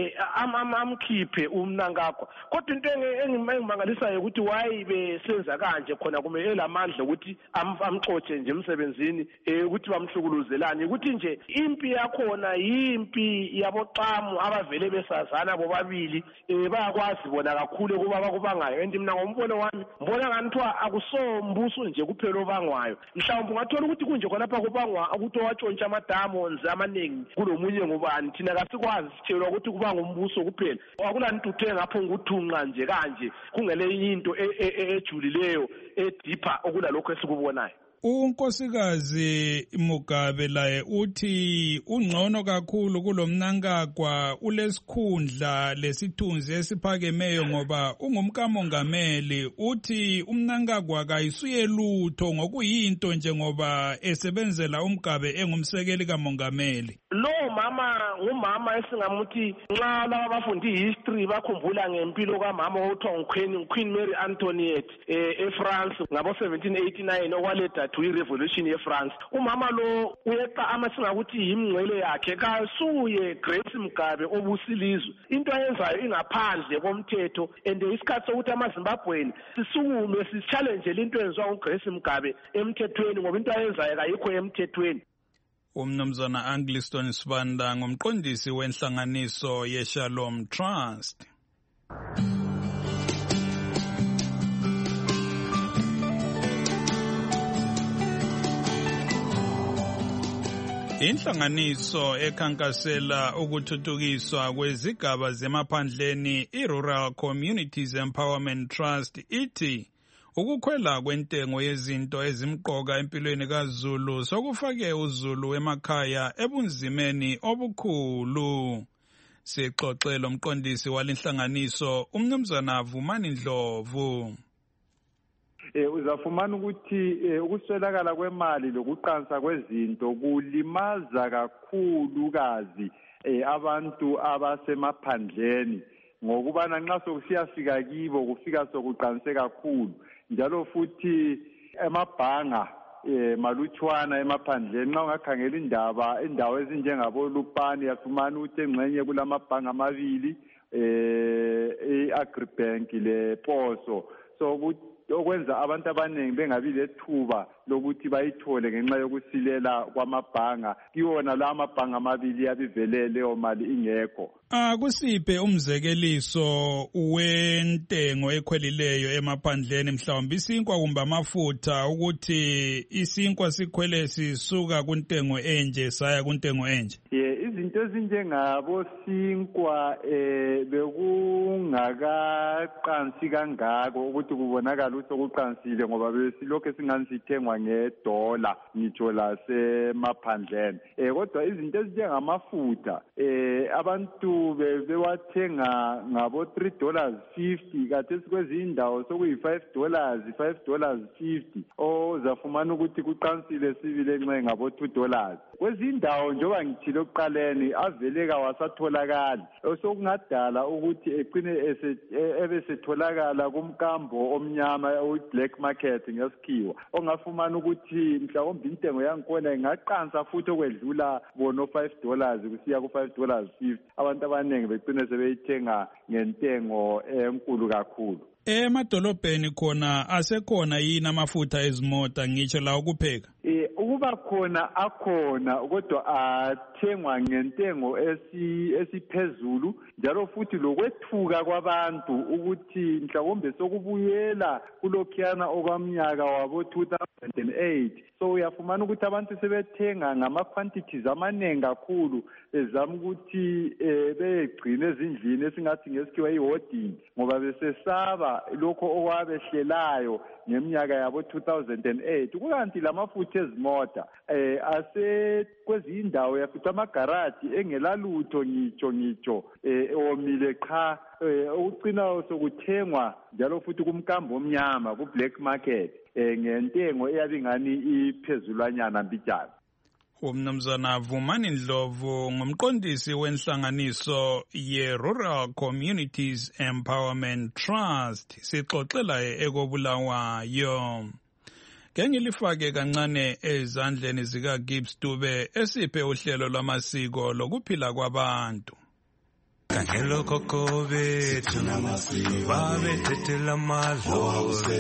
amkhiphe uMnangagwa. Kodwa into engimangalisayo ukuthi wayi besenza kanje khona kumele elamandla ukuthi amxotshe nje emsebenzini ukuthi bamhlukuluzelane, ukuthi nje impi yakhona yimpi yaboxamu abavele besazana bobabili, bayakwazi bona kakhulu kuba bakubangayo. And mina ngombono wami mbona nganithiwa akusombuso nje kuphela obangwayo. Mhlawumbe ungathola ukuthi kunje khonapha kubangwa ukuthi owatshontsha amadamonzi amaningi kulomunye ngubani. Thina kasikwazi sitshelwa ukuthi kuba ngumbuso kuphela. Akulanto uthe ngapho nguthunqa nje kanje kungele into ejulileyo edipha okulalokho esikubonayo. Unkosikazi Mugabe laye uthi ungcono kakhulu kuloMnangagwa ulesikhundla lesithunzi esiphakemeyo ngoba ungumkamongameli. Uthi uMnangagwa kayisuye lutho ngokuyinto nje ngoba esebenzela uMugabe engumsekeli kamongameli. lo mama ngumama esingamuthi nxa laba bafundi history bakhumbula ngempilo kamama othiwa Queen Mary Antoinette eFrance ngabo 1789 okwaletha to irevolution yeFrance. Umama lo uyeqa amasingakuthi yimngcele yakhe kasuye Grace Mugabe obusilizwe. Into ayenzayo ingaphandle komthetho and isikhathi sokuthi amaZimbabweni sisukume si-challenge into eyenziwa uGrace Mugabe emthethweni ngoba into ayenzayo kayikho emthethweni. Umnumzana Angliston Sibanda ngumqondisi wenhlanganiso yeShalom Trust. Inhlanganiso ekhankasela ukuthuthukiswa kwezigaba zemaphandleni iRural Communities Empowerment Trust ithi ukukhwela kwentengo yezinto ezimqoka empilweni kaZulu sokufake uZulu emakhaya ebunzimeni obukhulu. Sixoxela umqondisi walenhlanganiso umnumzana Vumani Ndlovu. Uzafumana ukuthi ukuswelakala kwemali lokuqansa kwezinto kulimaza kakhulukazi abantu abasemaphandleni ngokubana nxa sokusiyafika kibo kufika sokuqanse kakhulu njalo futhi emabhanga malutshwana emaphandleni nxa ungakhangela indawo ezinjengabo Lupani yafumana ukuthi engxenye kulamabhanga amabili i-Agribank lePoso so okwenza abantu abaningi bengabi lethuba lokuthi bayithole ngenxa yokusilela kwamabhanga kiwona la amabhanga amabili yabivelele leyo mali ingekho. Kusiphe umzekeliso wentengo ekhwelileyo emaphandleni mhlawumbe isinkwa kumbe amafutha ukuthi isinkwa sikhwele sisuka kuntengo enje saya kuntengo enje. Izinto ezinjengabo sinkwa bekungakaqansi kangako ukuthi kubonakala ukuthi okuqansile ngoba besilokho singani sithengwa $1 ngitsho lasemaphandleni kodwa izinto ezinjengamafutha abantu bewathenga ngabo $3.50 kathi kwezinye indawo sokuyi $5.50 ozafumana ukuthi kuqansile sibile nxe ngabo $2 kwezinye indawo njengoba ngithile okuqaleni aveleka wasatholakala sokungadala ukuthi eqine ebesetholakala kumkambo omnyama black market ngesikhiwa ongafumana ukuthi mhlawumbe intengo yangikhona ingaqansa futhi okwedlula bono $5 kusiya ku $5.50 abantu abaningi beqine sebeyithenga ngentengo enkulu kakhulu. Emadolobheni khona asekhona yini amafutha ezimota ngitsho la ukupheka? Ukuba khona akhona kodwa athengwa ngentengo esiphezulu njalo futhi lokwethuka kwabantu ukuthi mhlawumbe sokubuyela kulokhiyana okwamnyaka wabo 2008 so uyafumana ukuthi abantu sebethenga ngama-quantities amaningi kakhulu ezama ukuthi begcine ezindlini esingathi ngesikhiwa i-hoarding ngoba besesaba lokho okwabehlelayo ngeminyaka yabo 2008 kukanti lamafutha ezimota kwezinye indawo yafica amagaraji engelalutho ngitsho omile qha ukucina sokuthengwa njalo futhi kumkambo omnyama ku-black market ngentengo eyabingani iphezulwanyana mbijana. Umnumzana Vumani Ndlovu ngumqondisi wenhlanganiso ye-Rural Communities Empowerment Trust sixoxela ekobulawayo. Ngengilifake kancane ezandleni zikaGibbs Dube esiphe uhlelo lwamasiko lokuphila kwabantu. Kangelo koko bethu babethethela amadlozi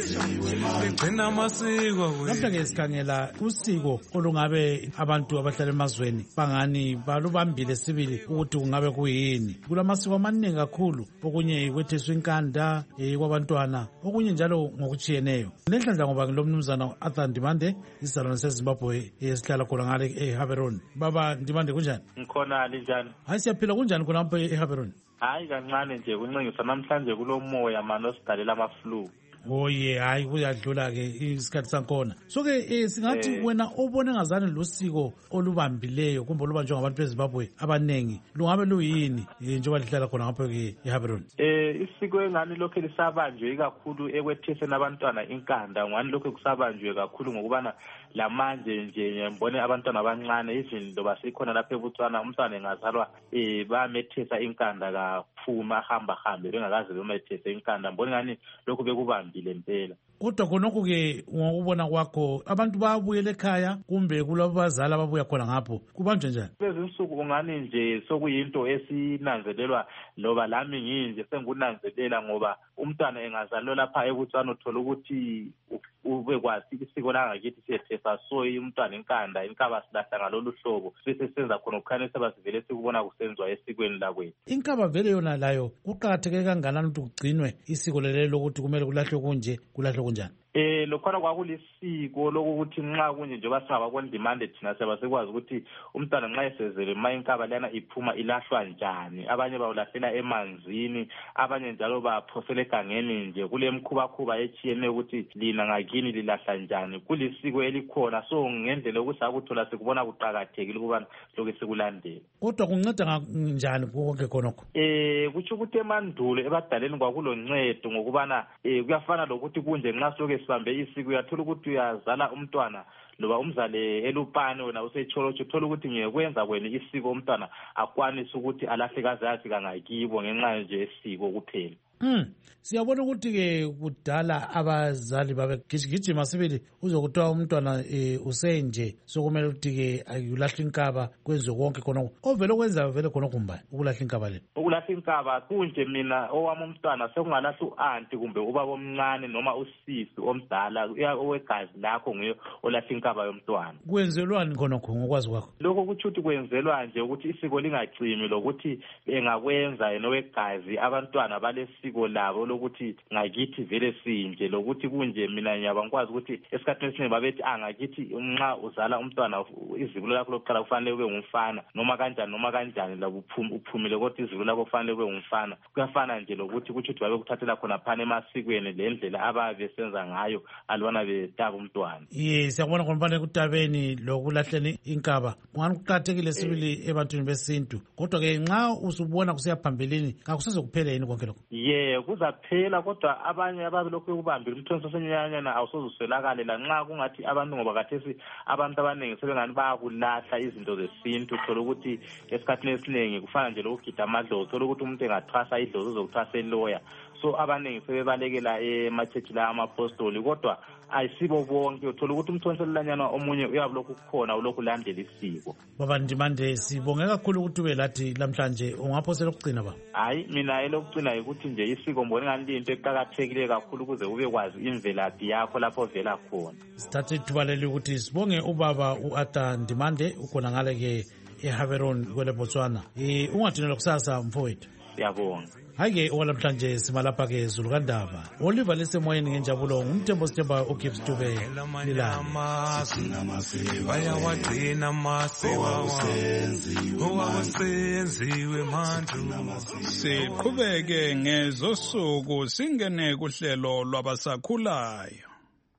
begcina amasiko. Namhlanje sikhangela usiko olungabe abantu abahlala emazweni bangani balubambile sibili ukuthi kungabe kuyini. Kulamasiko amaningi kakhulu okunye kwetheswa inkanda kwabantwana okunye njalo ngokutshiyeneyo. Nenhlanhla ngoba ngilomnumzana Arthur Ndimande isizalwane seZimbabwe esihlala khona ngale eHaberon. Baba Ndimande kunjani? Ngikhona linjani? Hayi siyaphila kunjani khona eHaberon? Hayi kancane nje kunxingisa namhlanje kulomoya manje osidalela ama-flu. oye hayi kuyadlula-ke isikhathi sankhona so-ke singathi wena obone ngazane losiko olubambileyo kumbe olubanjwe ngabantu bezimbabwe abaningi lungabe luyini njengoba lihlala khona ngapho-ke eHaverton? Isiko engani lokhu lisabanjwe ikakhulu ekwetheseni abantwana inkanda ngani lokhu kusabanjwe kakhulu ngokubana lamanje nje mbone abantwana abancane even loba sikhona lapha eBotswana umntwana engazalwa bamethesa inkanda kaphuma ahambe bengakaze bemethese inkanda mbone ngani lokhu bekubambile impela. Kodwa khonokho-ke ngokubona kwakho abantu bayabuyela ekhaya kumbe kulabo bazali ababuya khona ngapho kubanjwe njani? Lezi nsuku kungani nje sokuyinto esinanzelelwa loba lami nginje sengunanzelela ngoba umntwana engazalwa lapha eBotswana uthola ukuthi ubekwazi isiko langakithi siyethesa soyi umntwana inkanda inkaba silahla ngalolu hlobo bese senza khona ukukhanisa basivele sikubona kusenziwa esikweni lakwethu. Inkaba vele yona layo kuqakatheke kangakanani ukuthi kugcinwe isiko lelo lokuthi kumele kulahlwe kunje kulahlwe kunjani? Lokhona kwakulisiko lokuthi nxa kunje njengoba singabakoni demand thina siba sikwazi ukuthi umntwana nxa esezele ma inkaba lana iphuma ilahlwa njani, abanye bawulahlela emanzini, abanye njalo baphosela egangeni nje kule mkhuba etshiyeneyo ukuthi lina ngakini lilahla njani. Kulisiko elikhona so ngendlela ukuthi akuthola sikubona kuqakathekile ukubana lokho sikulandela. Kodwa kunceda njani konke khonokho? Kutsho ukuthi emandulo ebadaleni kwakuloncedo ngokubana kuyafana lokuthi kunje nxa soke sibambe isiko uyathola ukuthi uyazala umntwana loba umzale elupane wena usecholotsho uthola ukuthi ngekwenza kwena isiko umntwana akwanise ukuthi alahle kaze yafika ngakibo ngenxa nje esiko kuphela. Siyabona ukuthi-ke kudala abazali babegijigijima sibili uzokuthiwa umntwana usenje sokumele ukuthi-ke ayulahle inkaba kwenziwe konke khonoko ovele okwenza vele khonokho mbani ukulahla inkaba lelo? Ukulahla inkaba kunje mina owami umntwana sekungalahla u-anti kumbe ubaba omncane noma usisi omdala owegazi lakho nguye olahla inkaba yomntwana. Kwenzelwani khonokho ngokwazi kwakho? Lokho kutsho ukuthi kwenzelwa nje ukuthi isiko lingacimi lokuthi engakwenza yena owegazi abantwana balesiko labo lokuthi ngakithi vele sinje lokuthi kunje mina nyaba ngikwazi ukuthi esikhathini esiningi babethi angakithi nxa uzala umntwana izibulo lakho lokuqala kufanele ube ngumfana noma kanjani la uphumile kodwa izibulo lakho kufanele ube ngumfana. Kuyafana nje lokuthi kutsho ukuthi babe kuthathela khona phana emasikweni le ndlela ababesenza ngayo alibana betaba umntwana. Siyabona khona phana ekutabeni lokulahleni inkaba kungani kuqakathekile sibili ebantwini besintu kodwa-ke nxa usubona kusiya phambilini kakuseze kuphele yini konke lokho? Kuzaphela kodwa abanye ababilokhu bekubambile umthonsi osenyanyana awusozuswelakale lanxa kungathi abantu ngoba kathesi abantu abaningi sebengani bayakulahla izinto zesintu. Uthola ukuthi esikhathini esiningi kufana nje lokugida amadlozi uthola ukuthi umuntu engathwasa idlozi uzokuthwasa eloya so abaningi sebebalekela emachechi la amapostoli kodwa ayisibo bonke. Uthola ukuthi umthonselelanyana omunye uyabilokhu kukhona ulokhu landela isiko. Baba Ndimande sibonge kakhulu ukuthi ube lathi namhlanje ungaphosela ukugcina ba? Hayi mina elokugcina ukuthi nje isiko mbone ngani lento eqhakathekile kakhulu ukuze ube kwazi imvelaphi yakho lapho vela khona. Sithathe ithuba leli ukuthi sibonge ubaba uArthur Ndimande ukhona ngale-ke eHaverton kwele Botswana. Ungadinelwa kusasa mfowethu. Siyabonga. Hayi-ke okwamhlanje simalapha-ke Zulu Kandaba. Oliver lesemoyeni ngenjabulo ngumthembo Sithemba uGibbs Dube lilanga. Bayawagcina amasiko owakusenziwe manje. Siqhubeke ngezosuku singene kuhlelo lwabasakhulayo.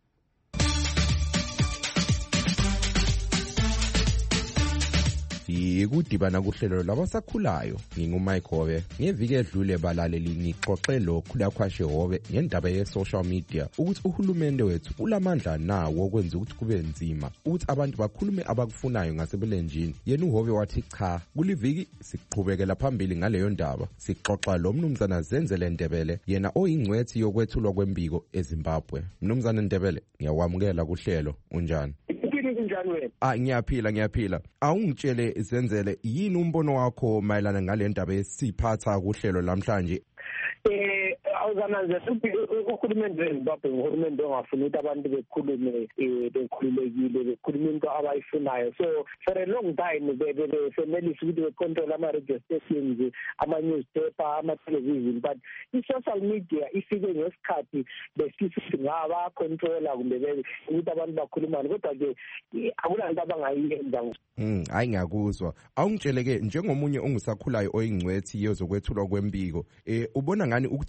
Yikudibana kuhlelo labasakhulayo ngingumike Hobe ngeviki edlule balaleli ngixoxe lokhulakhwashe Hobe ngendaba ye-social media ukuthi uhulumende wethu ulamandla nawo okwenza ukuthi kube nzima ukuthi abantu bakhulume abakufunayo ngasebulenjini. Yena uHobe wathi cha kuliviki siqhubekela phambili ngaleyo ndaba sixoxa lo mnumzana Zenzele Ndebele yena oyingcwethi yokwethulwa kwembiko eZimbabwe. Mnumzana Ndebele ngiyawamukela kuhlelo unjani? Ngiyaphila. Awungitshele Zenzele yini umbono wakho mayelana ngale ndaba esiphatha kuhlelo namhlanje? Awuzananze uhulumende weZimbabwe uhulumende ongafuni ukuthi abantu bekhulume bekhululekile bekhulume into abayifunayo. So for a long time besenelisa ukuthi becontrol ama-radio stations, ama-newspaper, ama-television, but i-social media ifike ngesikhathi besisithi ngabacontrola kumbe ukuthi abantu bakhulumane kodwa-ke akulanto abangayiyenza. Hayi ngiyakuzwa. Awungitshele-ke njengomunye ongusakhulayo oyingcwethi yezokwethulwa kwembiko ubona ngani ukuthethisa lokho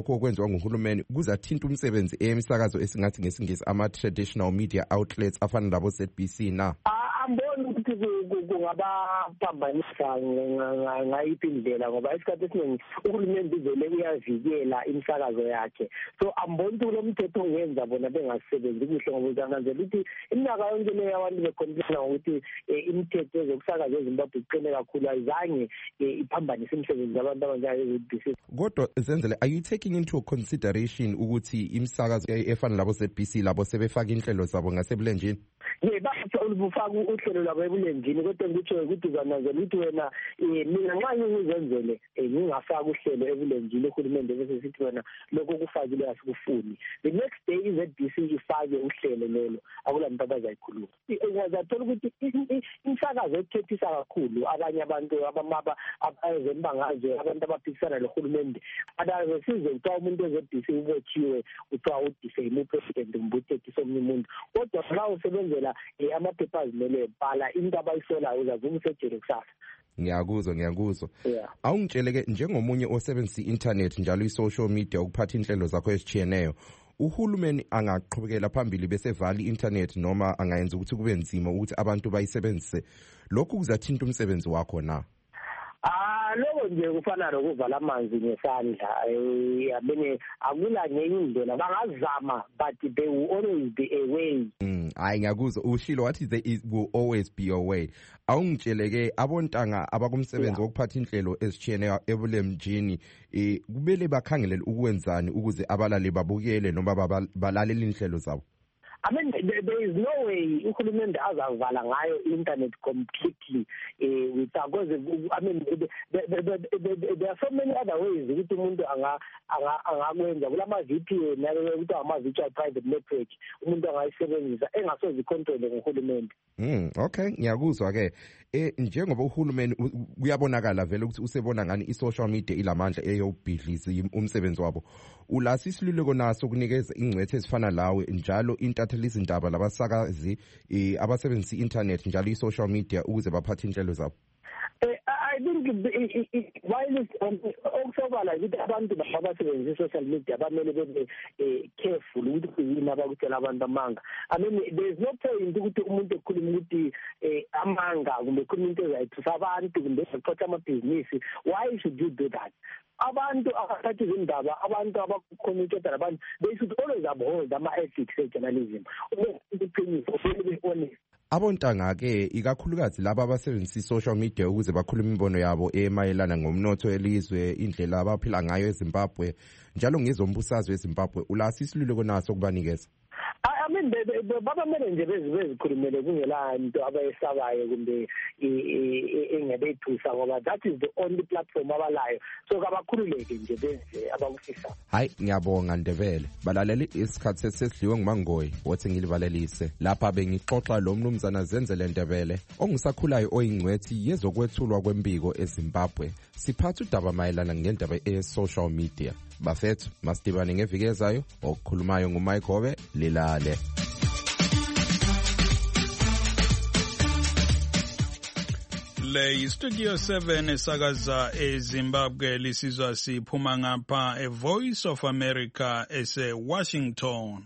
lokho okwenziwa nguhulumeni kuzathinta umsebenzi emsakazo esingathi ngesingisi ama-traditional media outlets afana nabo ZBC na? Angiboni ukuthi kungabaphambanisa ngayiphi indlela ngoba isikhathi esiningi uhulumeni uvele uyavikela imisakazo yakhe. So angiboni ukuthi lo mthetho ungenza bona bengasebenzi kuhle ngoba uzananzela ukuthi iminyaka yonke leyo abantu bekhomplena ngokuthi imithetho yezokusakaza eZimbabwe iqine kakhulu ayizange iphambanise imisebenzi yabantu abanjenge-ZBC. Kodwa Zenzele, are you taking into consideration ukuthi imisakazo efana labo ZBC labo sebefaka inhlelo zabo ngasebulenjini? Bathi ulufaka uhlelo lwabo ebulenjini kodwa ngitsho ukuthi uzananzela ukuthi wena mina nxa ngizenzele ngingafaka uhlelo ebulenjini uhulumende bese sithi wena lokho kufakile asikufuni. The next day iZBC ifake uhlelo lelo akula muntu abazayikhuluma. Ngiyazathola ukuthi imsakazo ethethisa kakhulu abanye abantu abamaba abazembangazo abantu abaphikisana nohulumende adaze size kuthiwa umuntu weZBC ubotshiwe kuthiwa udifame upresident umbuthetisa omunye umuntu kodwa nxa usebenzela amaphepha azimele bhala into abayisolayo uzavuma usejele kusasa. Ngiyakuzwa. Awungitshele-ke njengomunye osebenzisa i-internet njalo i-social media ukuphatha inhlelo zakho ezitshiyeneyo, uhulumeni angaqhubekela phambili bese vala i-internet noma angayenza ukuthi kube nzima ukuthi abantu bayisebenzise? Lokhu kuzathinta umsebenzi wakho na? Lokho nje kufana nokuvala amanzi ngesandla. Yabene akula ngenye indlela bangazama but there will always be a way. Hayi ngiyakuzwa ushilo wathi there will always be a way. Awungitshele-ke abontanga abakumsebenzi wokuphatha inhlelo ezitshiyeneyo ebulemjini kumele bakhangelele ukwenzani ukuze abalali babukele noma balalele inhlelo zabo? I mean, there is no way uhulumende azavala ngayo internet completely because I mean there are so many other ways ukuthi umuntu angakwenza kulama VPN nalo ukuthi ama virtual private network umuntu angayisebenzisa engasozi control ngohulumende. Okay, ngiyakuzwa-ke. Njengoba uhulumeni kuyabonakala vele ukuthi usebona ngani i-social media ilamandla eyobhidlisa umsebenzi wabo, ulasi isiluleko naso kunikeza ingcwethe ezifana lawe njalo intatheli izindaba labasakazi abasebenzisa i-internet njalo i-social media ukuze baphathe inhlelo zabo? I think while okusobala ukuthi abantu abasebenzisa i-social media bamele bebe careful ukuthi yini abakutshela abantu amanga. I mean there is no point ukuthi umuntu ekhuluma ukuthi amanga kumbe ekhuluma into ezayithisa abantu kumbe ezaqotha amabhizinisi. Why should you do that? Abantu abathatha izindaba abantu abakhomithetha nabantu they should always uphold ama-ethics e-journalism. Be honest. Abontanga-ke ikakhulukazi laba abasebenzisa i-social media ukuze bakhulume imibono yabo emayelana ngomnotho elizwe, indlela abaphila ngayo eZimbabwe njalo ngezombusazwe eZimbabwe, ulasi isiluleko naso kubanikeza? I mean babamele nje bezikhulumele kungela nto abayesabayo kumbe engebethusa ngoba that is the only platform abalayo, so kabakhululeke nje benze abakufisa. Hayi ngiyabonga Ndebele, balaleli isikhathi sesidliwe nguMangoyi wothi ngilivalelise lapha bengixoxa lo mnumzana Zenzele Ndebele ongusakhulayo oyingcwethi yezokwethulwa kwembiko eZimbabwe. Siphatha udaba mayelana ngendaba e-social media. Bafethu masibane ngeviki ezayo, okukhulumayo nguMike Hobe, lilale. Le Studio 7 esakaza eZimbabwe lisizwa siphuma ngapha eVoice of America ese-Washington.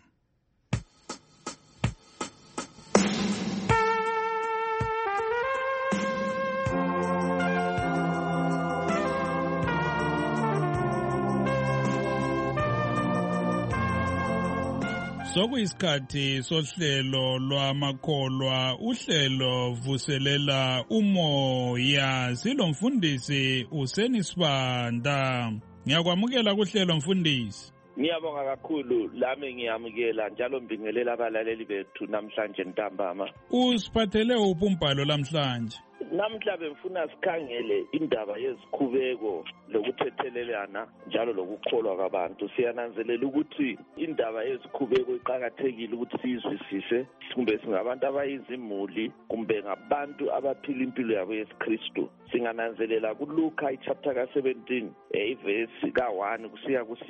Sokuyisikhathi sohlelo lwamakholwa, uhlelo vuselela umoya. Silo mfundisi Useni Sibanda. Ngiyakwamukela kuhlelo mfundisi. Ngiyabonga kakhulu, lami ngiyamukela njalo mbingelela abalaleli bethu namhlanje ntambama. Usiphathele uphi umbhalo lamhlanje? Namhla bengifuna sikhangele indaba yezikhubeko lokuthethelelana njalo lokukholwa kwabantu. Siyananzelela ukuthi indaba yezikhubeko iqhakathekile ukuthi siyizwisise, kumbe singabantu abayizimuli kumbe ngabantu abaphila impilo yabo yesikristu. Singananzelela kuLuka chapter ka 17 ivesi ka 1 kusiya ku 6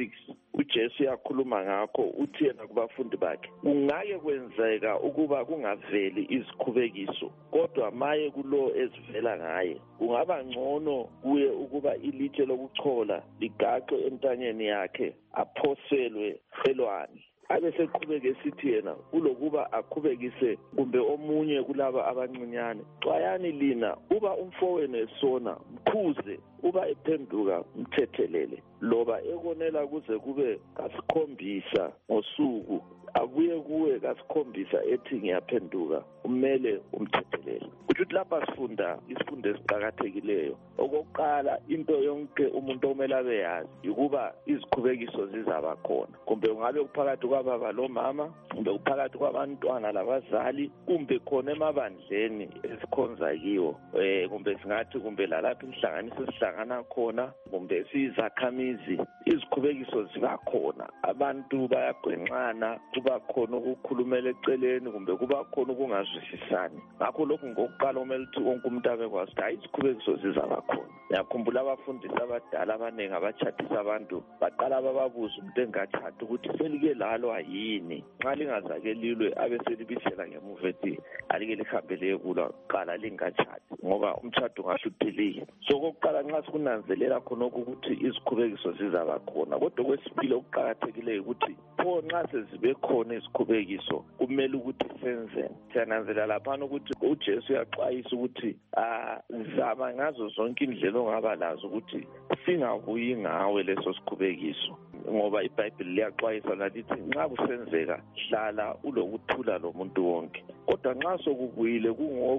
uJesu yakhuluma ngakho uthi yena kubafundi bakhe kungake kwenzeka ukuba kungaveli izikhubekiso kodwa maye kulo ezivela ngaye kungaba ngcono kuye ukuba ilitshe lokuchola ligaxwe entanyeni yakhe aphoselwe helwane abeseqhubeke esithi yena kulokuba aqhubekise kumbe omunye kulaba abancinyane xwayani lina uba umfowenu esona mkhuze uba ephenduka mthethelele loba ekonela kuze kube kasikhombisa ngosuku abuye kuwe kasikhombisa ethi ngiyaphenduka umele umthethelele ukuthi lapha sifunda isifundo esiqhakathekileyo okokuqala into yonke umuntu omele abe yazi ukuba izikhubekiso zizaba khona kumbe ungabe kuphakathi kwababa lomama kumbe kuphakathi kwabantwana labazali kumbe khona emabandleni esikhonza kiwo kumbe singathi kumbe lalapha inhlanganiso sihlangana khona kumbe siyizakhamizi izikhubekiso ziba khona abantu bayagwenxana kuba khona ukukhulumela eceleni kumbe kuba khona ukungazwisisani ngakho lokhu ngokuqala kumele ukuthi wonke umuntu abekwazi ukuthi hayi izikhubekiso zizaba khona ngiyakhumbula abafundisi abadala abaningi abatshathisa abantu baqala bababuza umuntu engatshati ukuthi selike lalwa yini nxa lingazake lilwe abeselibisela ngemuva ethi alike lihambe liyekulwa qala lingatshati ngoba umtshado ungahluphelile so kokuqala nxa sikunanzelela khonokho ukuthi izikhubekiso zizaba khona kodwa kwesibili okuqakathekileyo ukuthi pho nxa sezibe khona izikhubekiso kumele ukuthi senzeni siyananzelela laphana ukuthi uJesu uyaxwayisa ukuthi zama ngazo zonke indlela ongaba lazo ukuthi singabuyi ngawe leso sikhubekiso ngoba iBhayibheli liyaxwayisa lalithi nxa kusenzeka hlala ulokuthula lomuntu wonke kodwa nxa sokubuyile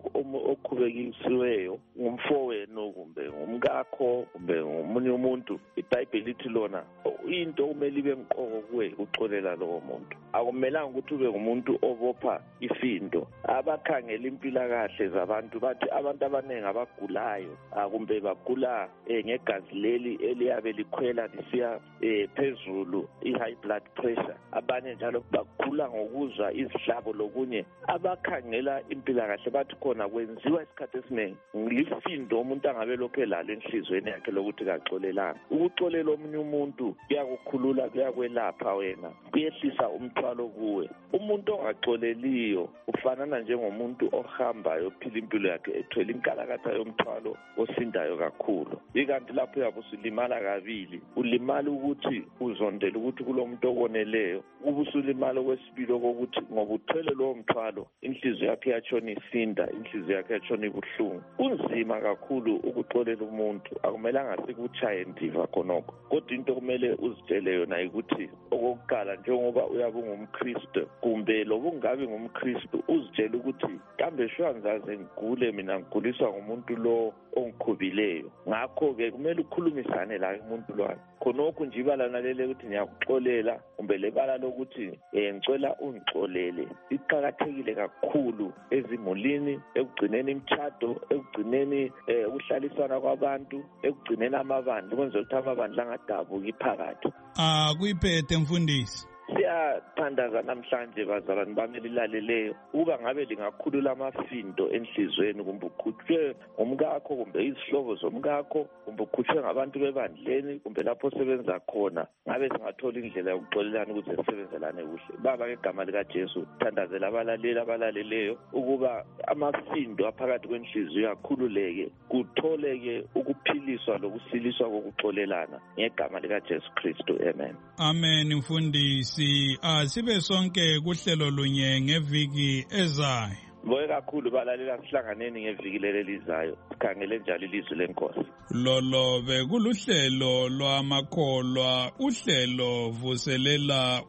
kungokhubekisiweyo ngumfowenu kumbe ngumkakho kumbe ngomunye umuntu iBhayibheli lithi lona into kumele ibe mqoko kuwe ukuxolela lowo muntu akumelanga ukuthi ube ngumuntu obopha ifindo abakhangela impilakahle zabantu bathi abantu abaningi abagulayo kumbe bagula ngegazi leli eliyabe likhwela lisiya phezulu i-high blood pressure abanye njalo bagula ngokuzwa izihlabo lokunye abakhangela impilakahle bathi khona kwenziwa isikhathi esiningi lifindo umuntu angabe lokhu elalo enhlizweni yakhe lokuthi kaxolelanga ukuxolela omunye umuntu kuyakukhulula kuyakwelapha wena kuyehlisa umthwalo kuwe umuntu ongaxoleliyo ufanana njengomuntu ohambayo ophila impilo yakhe ethwele inkalakatha yomthwalo osindayo kakhulu ikanti lapho uyabe usulimala kabili ulimala ukuthi uzondela ukuthi kulomuntu okoneleyo ubusulimala okwesibili okokuthi ngoba uthwele lowo mthwalo inhliziyo yakhe yatshona isinda inhliziyo yakhe yatshona ibuhlungu kunzima kakhulu ukuxolela umuntu akumelanga sikutshaye ndiva khonokho kodwa into kumele uzitshele yona ukuthi okokuqala njengoba uyabe ungumKristu kumbe loba ungabe ngumKristu uzitshele ukuthi kambe shwanzaze ngigule mina ngiguliswa ngumuntu lo ongikhubileyo ngakho-ke kumele ukhulumisane laye umuntu lwana khonokho nje ibala nalele ukuthi ngiyakuxolela kumbe lebala lokuthi ngicela ungixolele iqakathekile kakhulu ezimulini ekugcineni imtshado ekugcineni ukuhlalisana kwabantu ekugcineni amabandla ukwenzela ukuthi amabandla angadabuki phakathi kuyiphethe mfundisi siyathandaza namhlanje bazalwane bami lilaleleyo ukuba ngabe lingakhulula amafindo enhlizweni kumbe ukhutshwe ngumkakho kumbe izihlobo zomkakho kumbe ukhutshwe ngabantu bebandleni kumbe lapho osebenza khona ngabe singathola indlela yokuxolelana ukuze sisebenzelane kuhle baba ngegama likaJesu thandazela abalaleleyo ukuba amafindo aphakathi kwenhliziyo akhululeke kutholeke ukuphiliswa lokusiliswa kokuxolelana ngegama likaJesu Kristu amen amen mfundisi sibe sonke kuhlelo lunye ngeviki ezayo Boye kakhulu balalela sihlanganeni ngeviki lelizayo sikhangele njalo ilizwi lenkosi lolo bekuluhlelo lwamakholwa uhlelo vuselela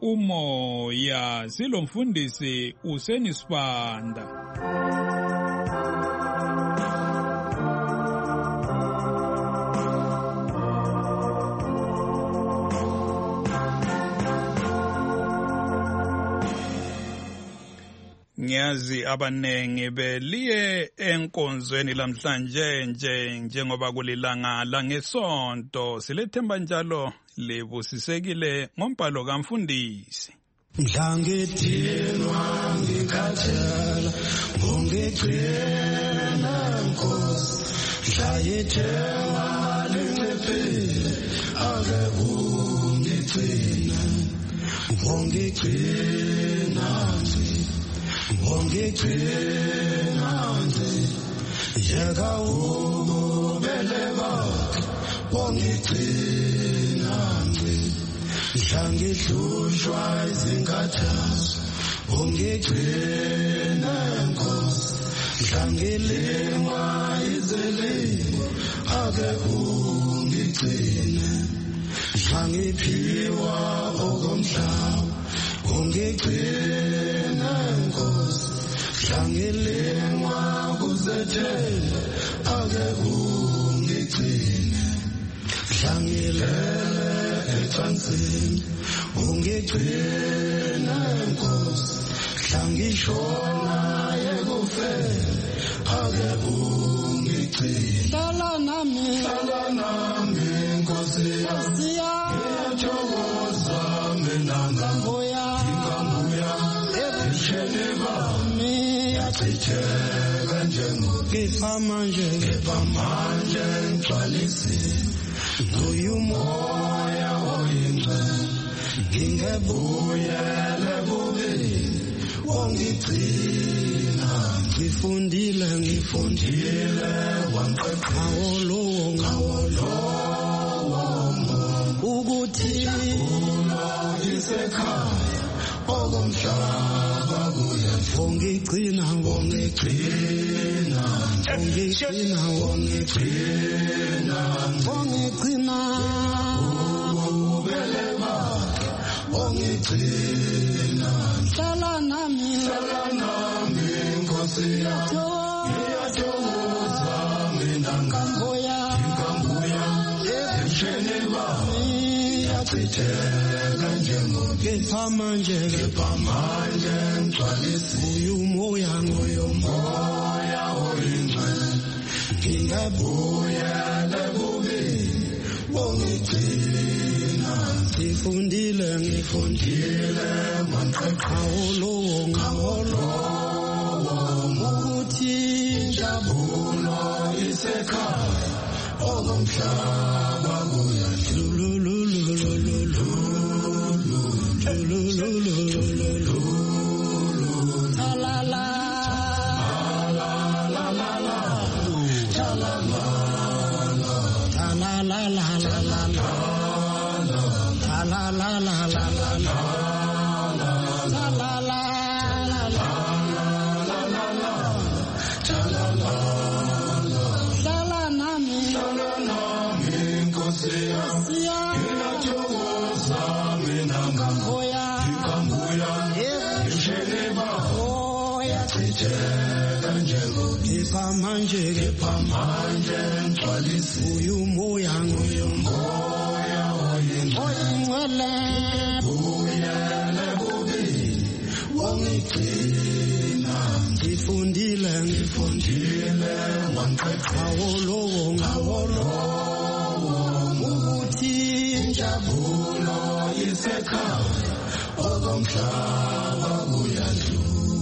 umoya silomfundisi usenisibanda ngiyazi abanengi beliye enkonzweni lamhlanje njengoba kulilanga langesonto silethemba njalo libusisekile ngombhalo kamfundisi Mhlangedinwa ngikhathala ngongegcina nkosi mhlayethema lencephile ake ungigcina nje yeka ububele bakhe ungigcina nje ngihlushwa izinkathazo ungigcina Nkosi ngilengwa izelimo ake ungigcine ngiphiwa okomhlaba ungigcine Nkosi ngilengwa kuzethela ake ungigcine ngilele ecansini ungigcine Nkosi ngishona ekufeni ake ungigcine hlala nami Nkosi ngiyathokoza mina ngambuya ebusheni bami yachitheka njengokifa manje ngigcwalisile nguyu moya oyingcwele ngingebuyele bubini ungigcina ngifundile wanqeqa ngawolowo ukuthi isekhaya okomhlaba kuya ungigcina ubele bakhe ungigcina hlala nami Nkosi ngiyathokoza mina ngambuya ebusheni bami yachitheka njengokifa manje ngigcwalisile umoya oyingcwele ngingabuyele bubini ungigcina ngifundile wanqeqa ngawolowo ukuthi injabulo isekhaya okomhlaba kuya manje ngigcwalisile umoya oyingcwele buyele bubini ungigcina ngifundile wanqeqa ngawolowo ukuthi injabulo isekhaya okomhlaba kuyadlula.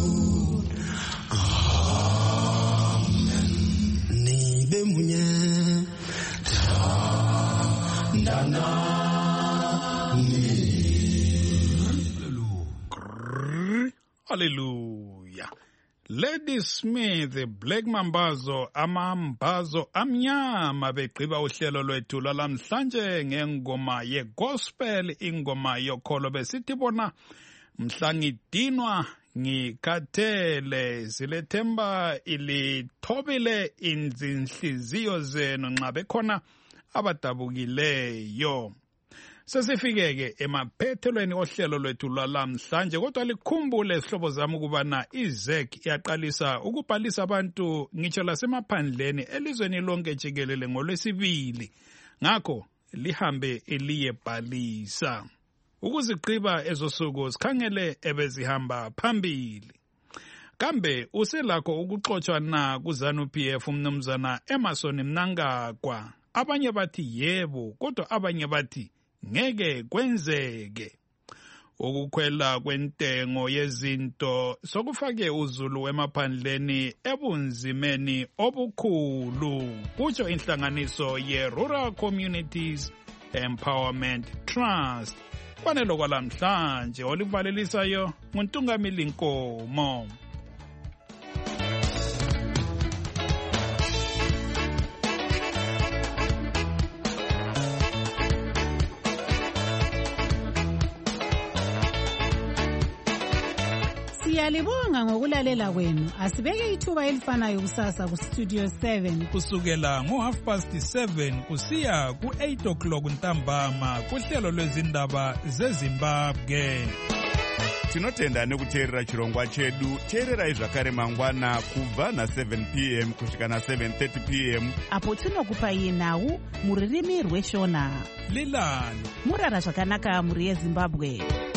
Hallelujah. Lady Smith, Black Mambazo, amambazo amnyama begqiba uhlelo lwethu lwalamhlanje ngengoma yegospel, ingoma yokholo besithi bona mhla ngidinwa ngikhathele, silethemba ilithobile inzinhliziyo zenu nxa bekhona abadabukileyo. Sesifike-ke emaphethelweni ohlelo lwethu lwalamhlanje, kodwa likhumbule sihlobo zami ukubana iZEC iyaqalisa ukubhalisa abantu ngitsho lasemaphandleni elizweni lonke jikelele ngoLwesibili. Ngakho lihambe eliyebhalisa. Ukuziqhiba ezosuku sikhangele ebezihamba phambili. Kambe uselakho ukuxoxwa na kuZANU-PF umnumzana Emerson Mnangagwa? Abanye bathi yebo, kodwa abanye bathi ngeke kwenzeke. Ukukhwela kwentengo yezinto sokufake uzulu emaphandleni ebunzimeni obukhulu, kutsho inhlanganiso ye-Rural Communities Empowerment Trust. kwanelo kwalamhlanje olikuvalelisayo nguNtungamili Nkomo. Siyalibonga ngokulalela kwenu. Asibeke ithuba elifanayo kusasa ku Studio 7 kusukela ngo7:30 kusiya ku8 ntambama kuhlelo lwezindaba zeZimbabwe. Tinotenda nekuteerera chirongwa chedu. Teererai zvakare mangwana kubva na7 p.m. kusvika na7:30 p.m. apo tinokupai nhau muririmi rweshona. Lilani murara zvakanaka muri yeZimbabwe.